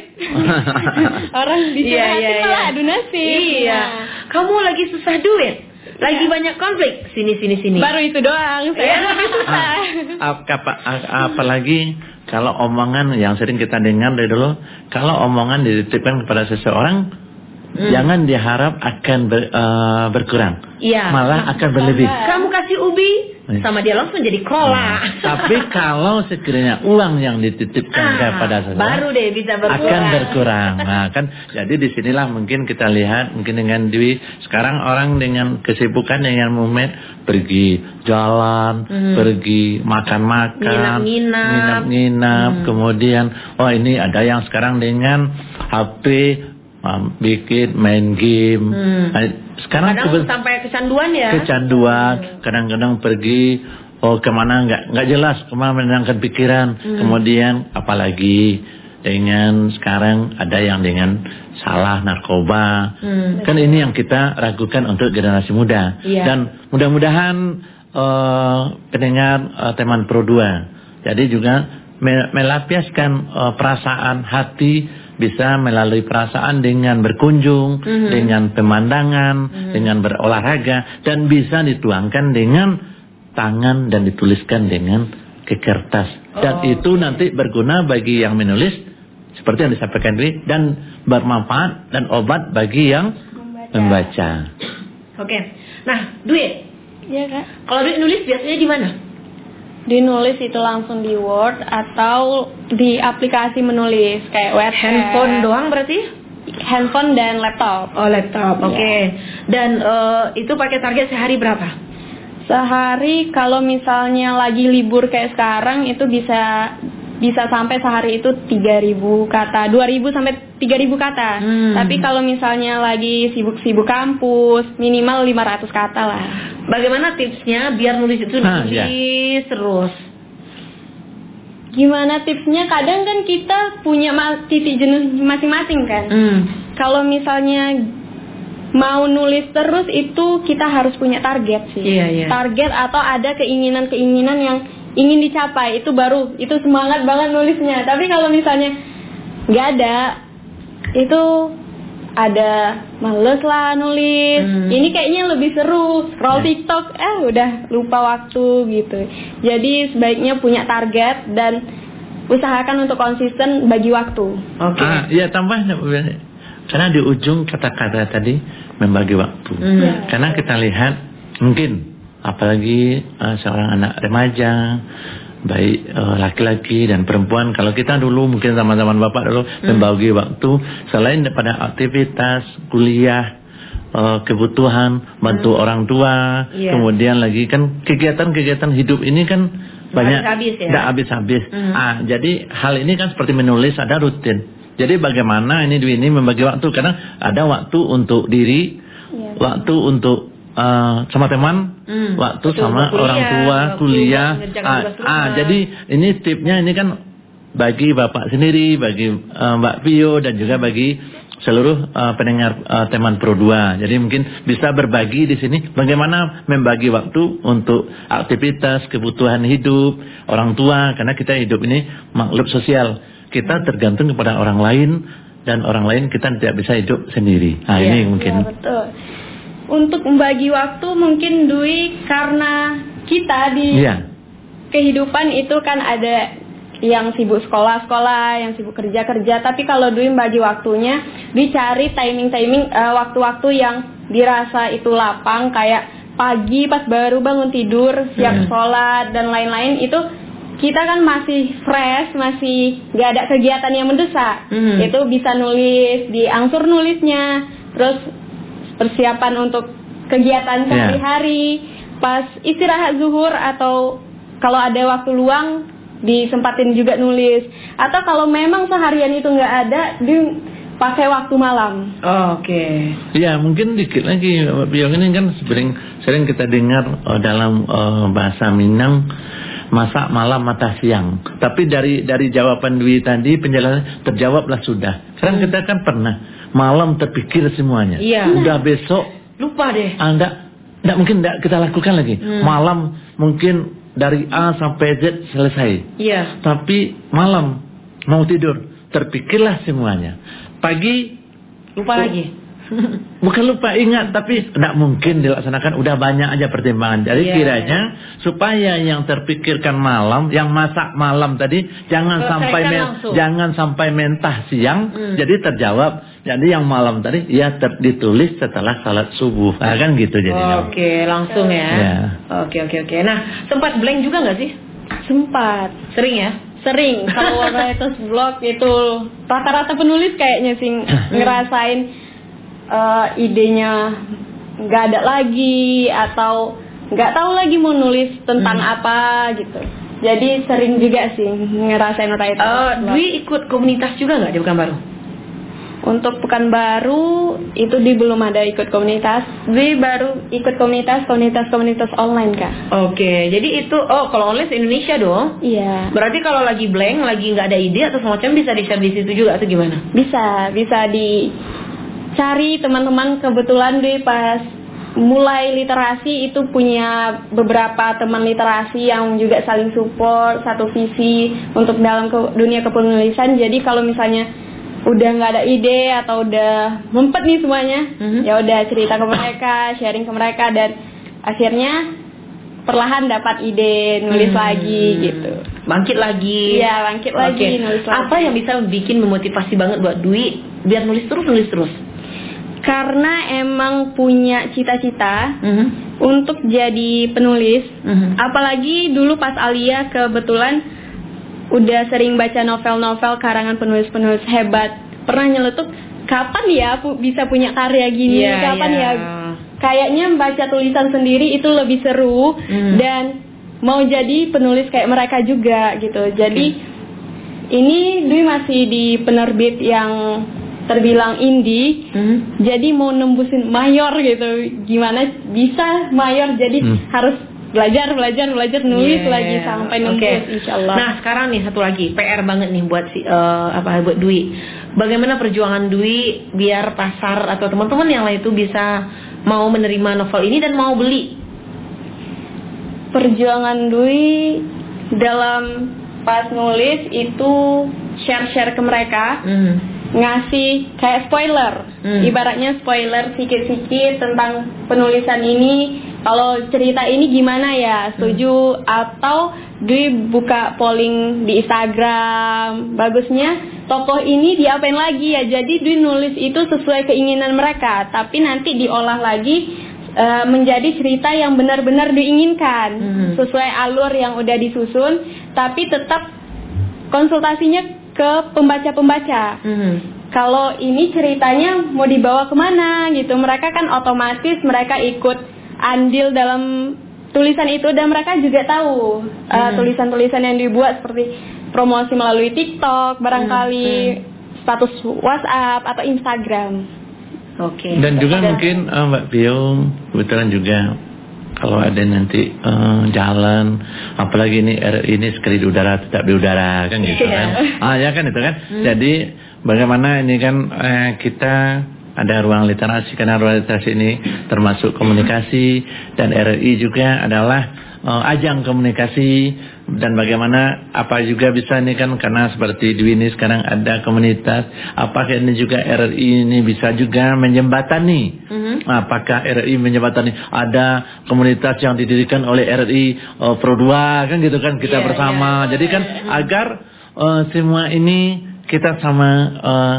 Orang dicurhatin Iya, iya, malah iya. adu nasib. Iya. Nah, Kamu lagi susah duit, lagi Iya. banyak konflik, sini sini sini. baru itu doang. Saya Iya. lebih susah. Ap- apa- a- apalagi kalau omongan yang sering kita dengar dari dulu, kalau omongan dititipkan kepada seseorang, Hmm. jangan diharap akan ber- eh, berkurang, Iya. malah akan berlebih. Kamu kasih ubi, sama dia langsung jadi kola. Tapi kalau sekiranya uang yang dititipkan Ah, kepada seseorang, baru deh bisa berkurang. akan berkurang. Nah kan, jadi disinilah mungkin kita lihat, mungkin dengan Dwi sekarang orang dengan kesibukan dengan mumet, pergi jalan, Hmm. pergi makan-makan, Nginap-nginap. nginap-nginap, Hmm. kemudian oh ini ada yang sekarang dengan H P um, bikin main game. Hmm. Nah, sekarang Kadang kebe- sampai kecanduan ya. kecanduan, kadang-kadang pergi oh kemana nggak nggak jelas, kemana menenangkan pikiran. Hmm. Kemudian apalagi dengan sekarang ada yang dengan salah narkoba. Hmm. Kan ini yang kita ragukan untuk generasi muda. Iya. Dan mudah-mudahan eh, pendengar eh, teman Pro dua jadi juga me- melampiaskan eh, perasaan hati, bisa melalui perasaan dengan berkunjung, Mhm. dengan pemandangan, Mhm. dengan berolahraga, dan bisa dituangkan dengan tangan dan dituliskan dengan ke kertas. Dan Oh, itu oke. nanti berguna bagi yang menulis, seperti yang disampaikan Dwi, dan bermanfaat dan obat bagi yang membaca. Oke. Nah, Dwi, Iya Kak. kalau Dwi nulis biasanya di mana? Dinulis itu langsung di Word atau di aplikasi menulis kayak Wattpad. Handphone doang berarti? Handphone dan laptop. Oh, laptop. Oke. Iya. Dan eh, itu pakai target sehari berapa? Sehari kalau misalnya lagi libur kayak sekarang itu bisa bisa sampai sehari itu tiga ribu kata, dua ribu sampai tiga ribu kata. Hmm. Tapi kalau misalnya lagi sibuk-sibuk kampus, minimal lima ratus kata lah. Bagaimana tipsnya biar nulis itu Ah, nulis terus? Gimana tipsnya? Kadang kan kita punya ma- titik jenuh masing-masing kan. Hmm. Kalau misalnya mau nulis terus itu kita harus punya target sih. Iya, iya. Target atau ada keinginan-keinginan yang ingin dicapai, itu baru itu semangat banget nulisnya. Tapi kalau misalnya nggak ada, itu ada males lah nulis. Hmm. Ini kayaknya lebih seru scroll TikTok, eh udah lupa waktu gitu. Jadi sebaiknya punya target dan usahakan untuk konsisten bagi waktu. Oke. Ah, iya tambah, karena di ujung kata-kata tadi membagi waktu. Hmm. Karena kita lihat mungkin apalagi uh, seorang anak remaja, baik uh, laki-laki dan perempuan, kalau kita dulu mungkin teman-teman bapak dulu Hmm. membagi waktu selain daripada aktivitas kuliah, uh, kebutuhan bantu Hmm. orang tua, Iya. kemudian lagi kan kegiatan-kegiatan hidup ini kan banyak habis-habis ya? nggak habis-habis. Hmm. Ah, jadi hal ini kan seperti menulis ada rutin. Jadi bagaimana ini Dwi ini membagi waktu, karena ada waktu untuk diri, Iya. waktu untuk uh, sama teman, Hmm. waktu Betul, sama kuliah, orang tua, waktu kuliah. mengerjakan Ah, tugas rumah. ah, jadi ini tipnya ini kan bagi Bapak sendiri, bagi uh, Mbak Pio dan juga bagi seluruh uh, pendengar uh, teman Pro dua. Jadi mungkin bisa berbagi di sini bagaimana membagi waktu untuk aktivitas, kebutuhan hidup, orang tua, karena kita hidup ini makhluk sosial. Kita tergantung kepada orang lain dan orang lain kita tidak bisa hidup sendiri. Nah, Iya, ini Ya, mungkin. betul. Untuk membagi waktu mungkin Dwi, karena kita di Iya. kehidupan itu kan ada yang sibuk sekolah-sekolah, yang sibuk kerja-kerja. Tapi kalau Dwi bagi waktunya, Dwi cari timing-timing uh, waktu-waktu yang dirasa itu lapang, kayak pagi pas baru bangun tidur, siap Hmm. sholat dan lain-lain itu kita kan masih fresh, masih gak ada kegiatan yang mendesak. Hmm. Itu bisa nulis, diangsur nulisnya, terus persiapan untuk kegiatan sehari-hari, pas istirahat zuhur atau kalau ada waktu luang disempatin juga nulis. Atau kalau memang seharian itu nggak ada, dipakai waktu malam. Oh, oke. Okay. Ya mungkin dikit lagi, Biong, ini kan sering sering kita dengar uh, dalam uh, bahasa Minang masak malam mata siang. Tapi dari dari jawaban Dwi tadi penjelasan terjawablah sudah. Sekarang Hmm. kita kan pernah malam terpikir semuanya. Iya. Udah besok Lupa deh. Anda tidak mungkin tidak kita lakukan lagi. Hmm. Malam mungkin dari A sampai Z selesai. Iya. Tapi malam mau tidur terpikirlah semuanya. Pagi Lupa Oh. lagi. bukan lupa ingat, tapi tidak mungkin dilaksanakan. Udah banyak aja pertimbangan. Jadi Iya. kiranya supaya yang terpikirkan malam, yang masak malam tadi jangan Selesaikan sampai men, langsung. jangan sampai mentah siang. Hmm. Jadi terjawab. Jadi yang malam tadi ya ter, ditulis setelah salat subuh. Nah, kan gitu jadinya. Oke, langsung ya. Ya. Oke, oke, oke. Nah, sempat blank juga nggak sih? Sempat. Sering ya? Sering. Kalau writers block itu rata-rata penulis kayaknya sih ngerasain uh, idenya nggak ada lagi atau nggak tahu lagi mau nulis tentang Hmm. apa gitu. Jadi sering juga sih ngerasain writers Uh, block. Dwi ikut komunitas juga nggak di Pekanbaru? Untuk Pekanbaru itu di belum ada ikut komunitas. Dwi baru ikut komunitas komunitas-komunitas online kak. Oke, jadi itu oh kalau online se Indonesia dong. Iya. Berarti kalau lagi blank, lagi nggak ada ide atau semacam bisa di-share di situ juga atau gimana? Bisa, bisa dicari teman-teman. Kebetulan Dwi pas mulai literasi itu punya beberapa teman literasi yang juga saling support, satu visi untuk dalam ke, dunia kepenulisan. Jadi kalau misalnya udah nggak ada ide atau udah mumpet nih semuanya, Mhm. ya udah cerita ke mereka, sharing ke mereka dan akhirnya perlahan dapat ide nulis Hmm. lagi gitu. Bangkit lagi. Iya, bangkit lagi, Oke. nulis lagi. Apa yang bisa bikin memotivasi banget buat Dwi biar nulis terus nulis terus? Karena emang punya cita-cita Mhm. untuk jadi penulis. Mhm. Apalagi dulu pas Alia kebetulan udah sering baca novel-novel karangan penulis-penulis hebat. Pernah nyeletuk, kapan ya pu- bisa punya karya gini? Iya, kapan iya. ya? Kayaknya baca tulisan sendiri itu lebih seru Hmm. dan mau jadi penulis kayak mereka juga gitu. Jadi ini Dwi masih di penerbit yang terbilang indie. Mhm. Jadi mau nembusin mayor gitu, gimana bisa mayor? Jadi Hmm. harus belajar, belajar, belajar nulis Yeah. lagi sampai nembus, Oke. insyaallah. Nah sekarang nih satu lagi P R banget nih buat si eh, apa buat Dwi. Bagaimana perjuangan Dwi biar pasar atau teman-teman yang lain itu bisa mau menerima novel ini dan mau beli? Perjuangan Dwi dalam pas nulis itu share-share ke mereka, Hmm. ngasih kayak spoiler, Hmm. ibaratnya spoiler sedikit-sedikit tentang penulisan ini. Kalau cerita ini gimana ya, setuju atau Dwi buka polling di Instagram. Bagusnya tokoh ini diapain lagi ya. Jadi Dwi nulis itu sesuai keinginan mereka, tapi nanti diolah lagi e, menjadi cerita yang benar-benar diinginkan, Hmm. sesuai alur yang udah disusun, tapi tetap konsultasinya ke pembaca-pembaca. Hmm. Kalau ini ceritanya mau dibawa kemana gitu, mereka kan otomatis mereka ikut andil dalam tulisan itu dan mereka juga tahu uh, Hmm. tulisan-tulisan yang dibuat seperti promosi melalui TikTok, barangkali Hmm. status WhatsApp atau Instagram. Oke. Dan juga Dan- mungkin uh, Mbak Biung kebetulan juga kalau ada nanti uh, jalan, apalagi ini R I ini sekali di udara tetap di udara kan gitu Iya. kan. Ah ya kan itu kan. Hmm. Jadi bagaimana ini kan eh, kita ada ruang literasi, karena ruang literasi ini termasuk komunikasi dan R I juga adalah uh, ajang komunikasi. Dan bagaimana apa juga bisa ini kan, karena seperti di ini sekarang ada komunitas, apakah ini juga R I ini bisa juga menjembatani? Mhm. Apakah R I menjembatani? Ada komunitas yang didirikan oleh R I uh, Pro dua kan gitu kan, kita Iya, bersama. iya. Jadi kan agar uh, semua ini kita sama uh,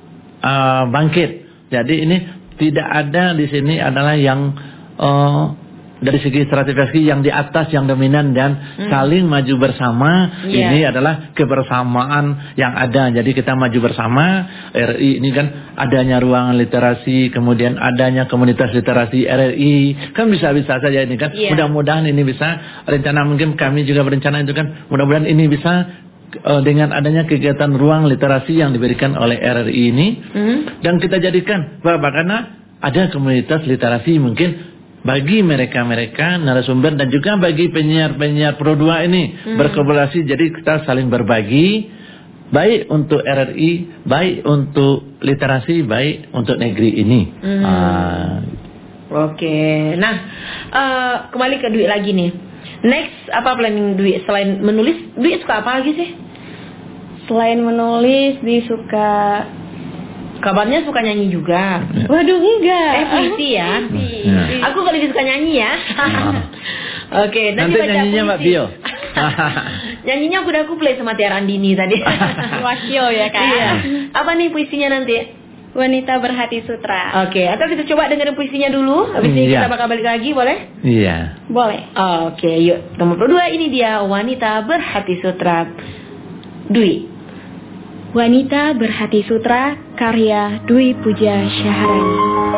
uh, bangkit. Jadi ini tidak ada di sini adalah yang uh, dari segi stratifikasi yang di atas yang dominan dan hmm. saling maju bersama. Yeah. Ini adalah kebersamaan yang ada. Jadi kita maju bersama. R I ini kan adanya ruangan literasi, kemudian adanya komunitas literasi R R I, kan bisa-bisa saja ini kan. Yeah. Mudah-mudahan ini bisa, rencana mungkin kami juga berencana itu kan, mudah-mudahan ini bisa uh, dengan adanya kegiatan ruang literasi yang diberikan oleh R R I ini, hmm. dan kita jadikan bahwa karena ada komunitas literasi mungkin bagi mereka-mereka narasumber dan juga bagi penyiar-penyiar Pro dua ini hmm. berkolaborasi, jadi kita saling berbagi, baik untuk R R I, baik untuk literasi, baik untuk negeri ini. Hmm. Ah. Oke, nah uh, kembali ke Dwi lagi nih. Next, apa planning Dwi selain menulis? Dwi suka apa lagi sih? Selain menulis, Dwi suka, kabarnya suka nyanyi juga. Ya. Waduh, enggak. Eh, puisi ya. ya. Aku kalau lebih suka nyanyi ya. Oke, nanti nyanyinya Mbak Bio. Nyanyinya udah aku play sama Tiara Andini tadi. Wakil ya Kak. Iya. Apa nih puisinya nanti? Wanita Berhati Sutra. Oke, atau kita coba dengerin puisinya dulu. Habis ini iya. kita bakal balik lagi, boleh? Iya. Boleh. Oke, yuk. Nomor dua ini dia Wanita Berhati Sutra. Dwi. Wanita Berhati Sutra, karya Dwi Puja Syaharani.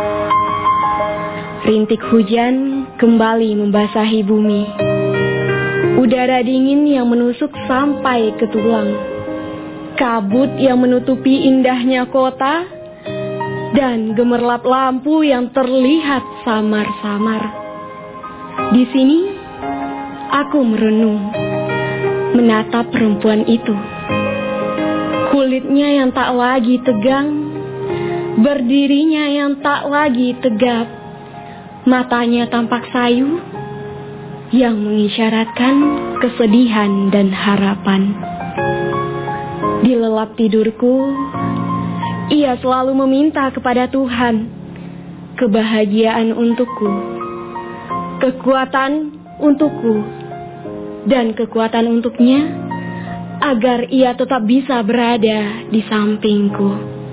Rintik hujan kembali membasahi bumi. Udara dingin yang menusuk sampai ke tulang. Kabut yang menutupi indahnya kota. Dan gemerlap lampu yang terlihat samar-samar. Di sini, aku merenung, menatap perempuan itu. Kulitnya yang tak lagi tegang, berdirinya yang tak lagi tegap, matanya tampak sayu, yang mengisyaratkan kesedihan dan harapan. Di lelap tidurku, ia selalu meminta kepada Tuhan kebahagiaan untukku, kekuatan untukku, dan kekuatan untuknya agar ia tetap bisa berada di sampingku.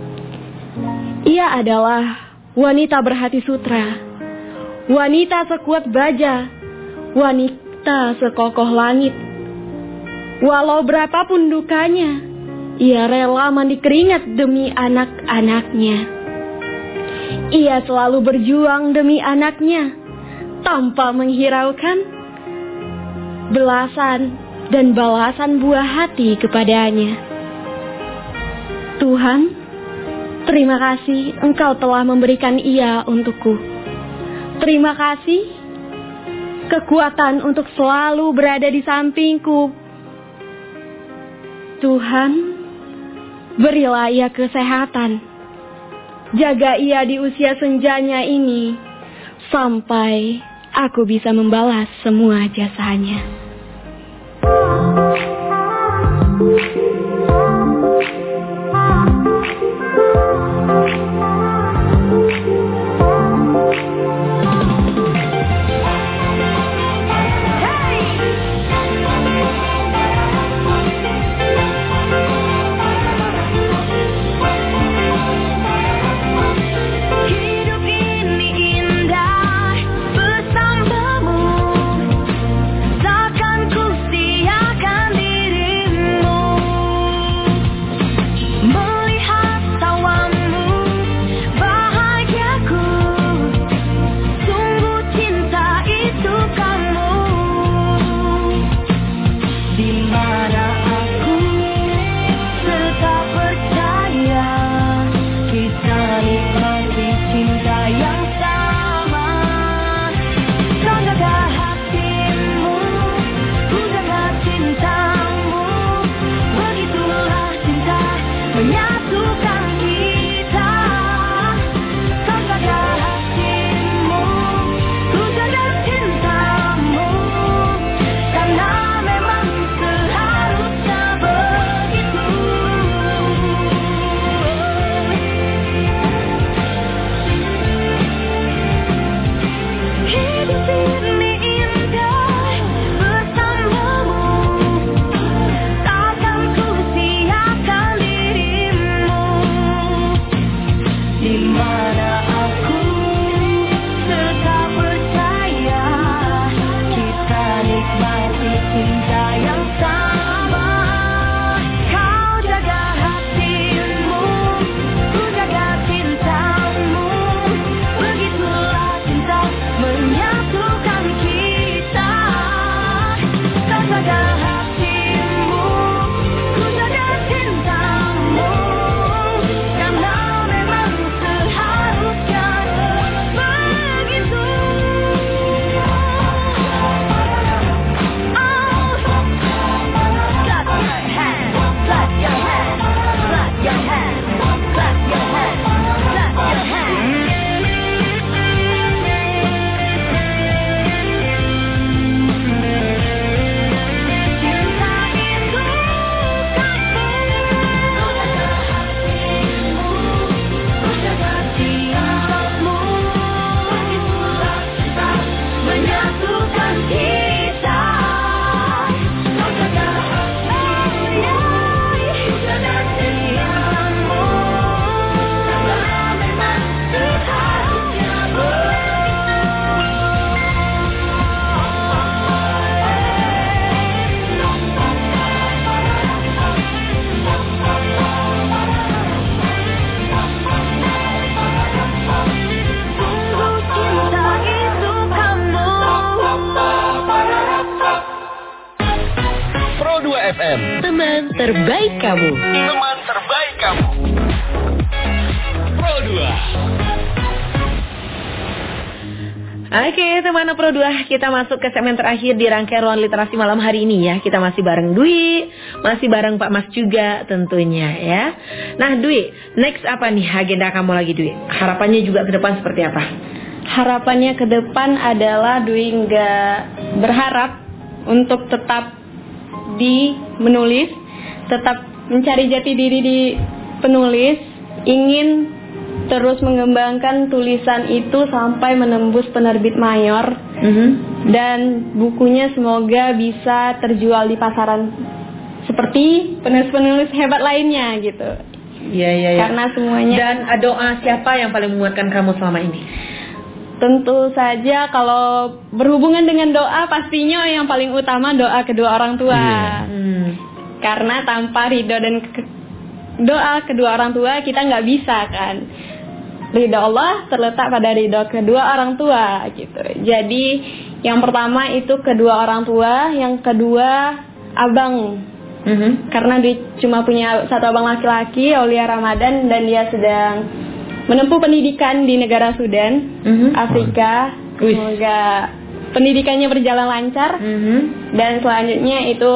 Ia adalah wanita berhati sutra, wanita sekuat baja, wanita sekokoh langit. Walau berapapun dukanya, ia rela mandi keringat demi anak-anaknya. Ia selalu berjuang demi anaknya, tanpa menghiraukan belasan dan balasan buah hati kepadanya. Tuhan, terima kasih Engkau telah memberikan ia untukku. Terima kasih kekuatan untuk selalu berada di sampingku. Tuhan, berilah ia kesehatan. Jaga ia di usia senjanya ini, sampai aku bisa membalas semua jasanya. Takkan ku sia-siakan diri. kasih cinta yang sama. Kau jaga hatimu, ku jaga cintamu. Begitulah cinta menyatukan kita. Kau jaga hatimu, ku jaga cintamu. Karena memang seharusnya begitu. Menyatukan kita. Kau jaga hatimu, ku jaga cintamu. Karena memang seharusnya sungguh cinta itu kamu. Pro dua F M. Teman terbaik kamu. Teman terbaik kamu. Pro dua. Oke, teman Pro dua, kita masuk ke segmen terakhir di rangkaian ruang literasi malam hari ini ya. Kita masih bareng Dwi, masih bareng Pak Mas juga tentunya ya. Nah Dwi, next apa nih agenda kamu lagi Dwi? Harapannya juga ke depan seperti apa? Harapannya ke depan adalah Dwi nggak berharap untuk tetap di menulis, tetap mencari jati diri di penulis, ingin terus mengembangkan tulisan itu sampai menembus penerbit mayor, Mm-hmm. dan bukunya semoga bisa terjual di pasaran seperti penulis-penulis hebat lainnya gitu. Iya iya. Ya. Karena semuanya. Dan doa siapa yang paling menguatkan kamu selama ini? Tentu saja kalau berhubungan dengan doa pastinya yang paling utama doa kedua orang tua. Iya. Hmm. Karena tanpa ridho dan ke- doa kedua orang tua kita nggak bisa kan. Ridho Allah terletak pada ridho kedua orang tua gitu. Jadi yang pertama itu kedua orang tua, yang kedua abang. Mm-hmm. Karena dia cuma punya satu abang laki-laki, Aulia Ramadan, dan dia sedang menempuh pendidikan di negara Sudan, Mm-hmm. Afrika. Wih. Semoga pendidikannya berjalan lancar. Mm-hmm. Dan selanjutnya itu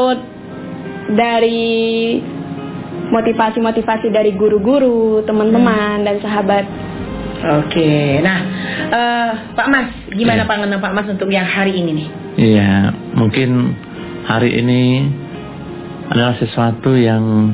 dari motivasi-motivasi dari guru-guru, teman-teman, dan sahabat. Oke, nah eh, Pak Mas, gimana Iya. pandangan Pak Mas untuk yang hari ini nih? Iya, mungkin hari ini adalah sesuatu yang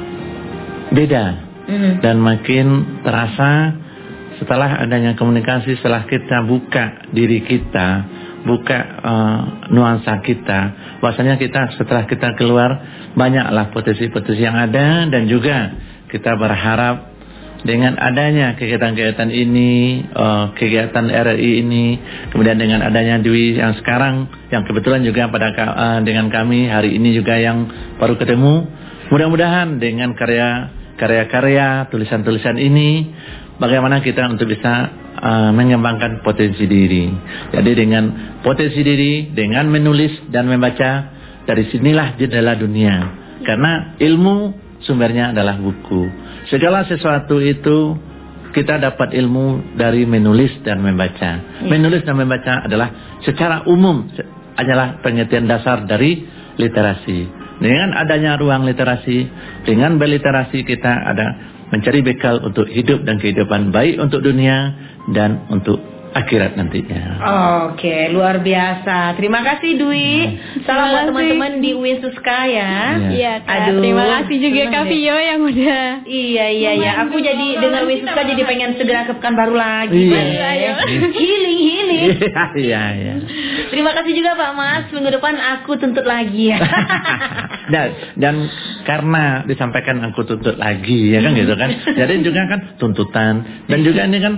beda Mhm. dan makin terasa setelah adanya komunikasi, setelah kita buka diri kita, buka uh, nuansa kita, bahwasanya kita setelah kita keluar banyaklah potensi-potensi yang ada, dan juga kita berharap dengan adanya kegiatan-kegiatan ini, uh, kegiatan R I ini, kemudian dengan adanya Dwi yang sekarang, yang kebetulan juga pada uh, dengan kami hari ini juga yang baru ketemu, mudah-mudahan dengan karya karya-karya tulisan-tulisan ini, bagaimana kita untuk bisa uh, mengembangkan potensi diri. Jadi dengan potensi diri, dengan menulis dan membaca, dari sinilah jendela dunia. Karena ilmu sumbernya adalah buku. Segala sesuatu itu kita dapat ilmu dari menulis dan membaca. Ya. Menulis dan membaca adalah secara umum adalah pengertian dasar dari literasi. Dengan adanya ruang literasi, dengan berliterasi kita ada mencari bekal untuk hidup dan kehidupan baik untuk dunia dan untuk akhirat nantinya. Oke, luar biasa. Terima kasih Dwi. Salam buat Terima kasih. teman-teman di U I Suska ya. Iya. Iya, Kak. Aduh, Terima kasih juga senang Kak deh. Vio yang udah. Iya iya iya. Aku Membantu jadi dengar U I Suska jadi pengen segera ke Pekanbaru lagi. Iya. Iya. Healing healing. Iya, iya. Terima kasih juga Pak Mas. Minggu depan aku tuntut lagi ya. dan, dan karena disampaikan aku tuntut lagi ya kan gitu kan. Jadi juga kan tuntutan, dan juga ini kan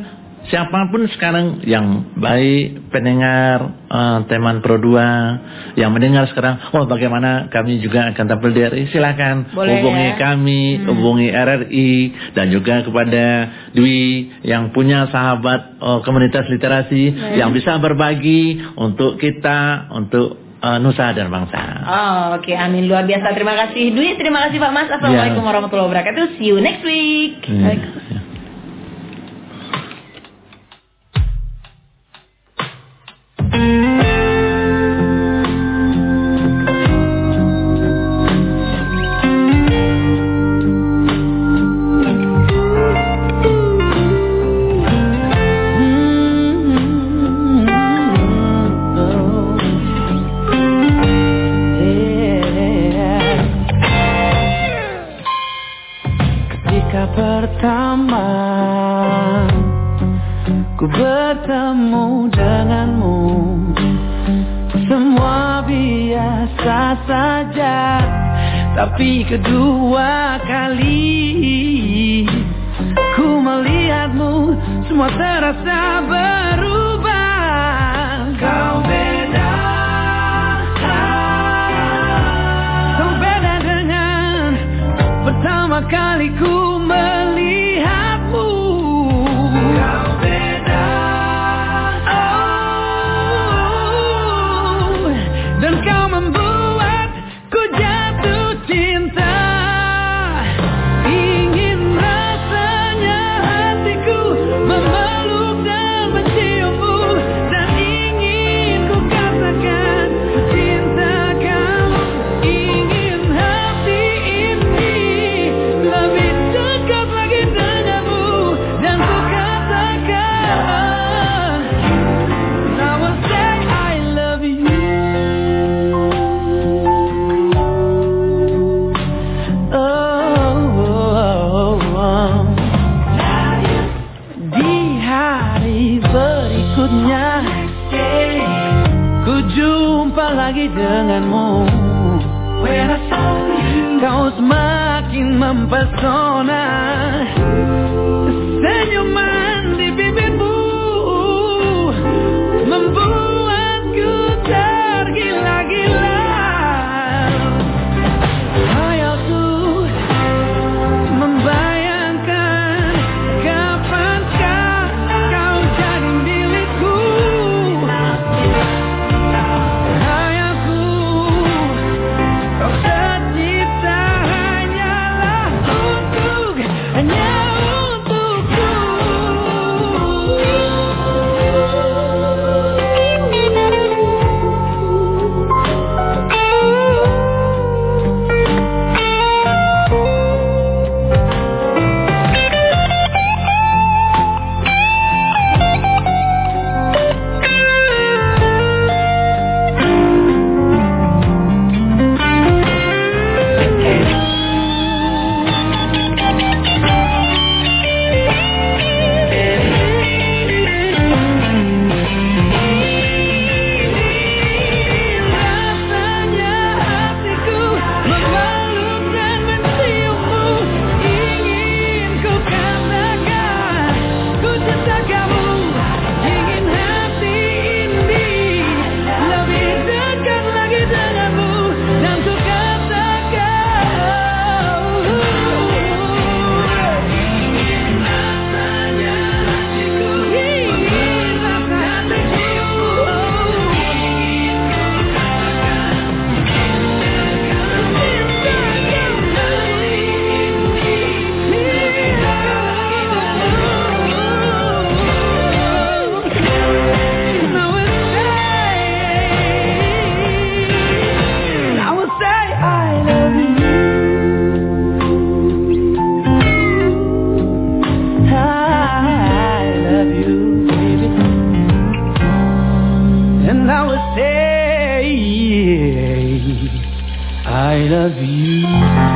siapapun sekarang yang baik pendengar uh, teman Pro dua yang mendengar sekarang, oh bagaimana kami juga akan tampil di R I, silakan boleh hubungi ya? kami, hmm. hubungi R R I, dan juga kepada Dwi yang punya sahabat uh, komunitas literasi hmm. yang bisa berbagi untuk kita, untuk uh, nusa dan bangsa. Oh, oke, okay. Amin, luar biasa. Terima kasih Dwi, terima kasih Pak Mas. Assalamualaikum ya. warahmatullahi wabarakatuh. See you next week. Hmm. Tapi kedua kali ku melihatmu, semua terasa berubah. Kau beda, kau beda dengan pertama kali ku melihatmu. Kau beda, oh, dan kau membuat ku jatuh cinta. Ingin rasanya hatiku memeluk dan menciummu, dan ingin ku katakan cinta kamu. Ingin hati ini lebih dekat lagi denganmu, dan ku katakan I will say I love you. Di hari berikutnya ku jumpa lagi denganmu. Kau semakin mempesona, senyuman di bibirmu membuatku tergila-gila. Hayalku membayangkan kapankah kau jadi milikku. Hayalku kau tercipta hanyalah untuk, hanya untukku. Rasanya hatiku memeluk dan menciummu. Ingin ku katakan ku cinta kamu. Ingin hati ini lebih dekat lagi denganmu, dan ku katakan ingin rasanya hatiku, ingin rasanya hatiku. I will say I love you. I love you, baby. And I will say I love you.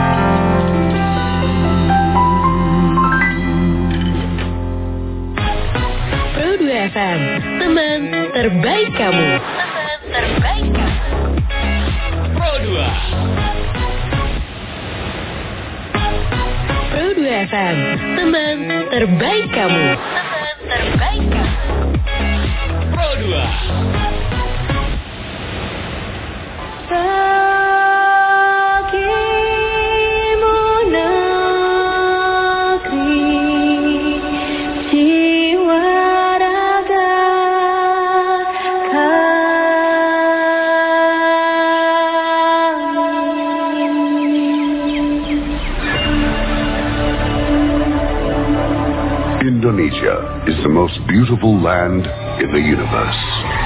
Pro dua F M, teman terbaik kamu. Teman terbaik kamu. Pro dua. Pro dua F M, teman terbaik kamu. Teman terbaik dua. Indonesia is the most beautiful land in the universe.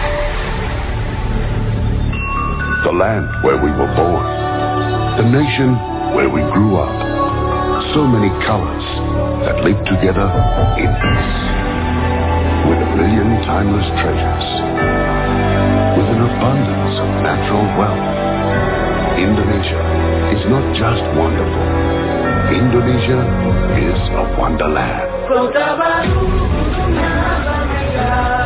The land where we were born. The nation where we grew up. So many colors that live together in peace. With a million timeless treasures. With an abundance of natural wealth. Indonesia is not just wonderful. Indonesia is a wonderland. Kota baru, kenapa beda?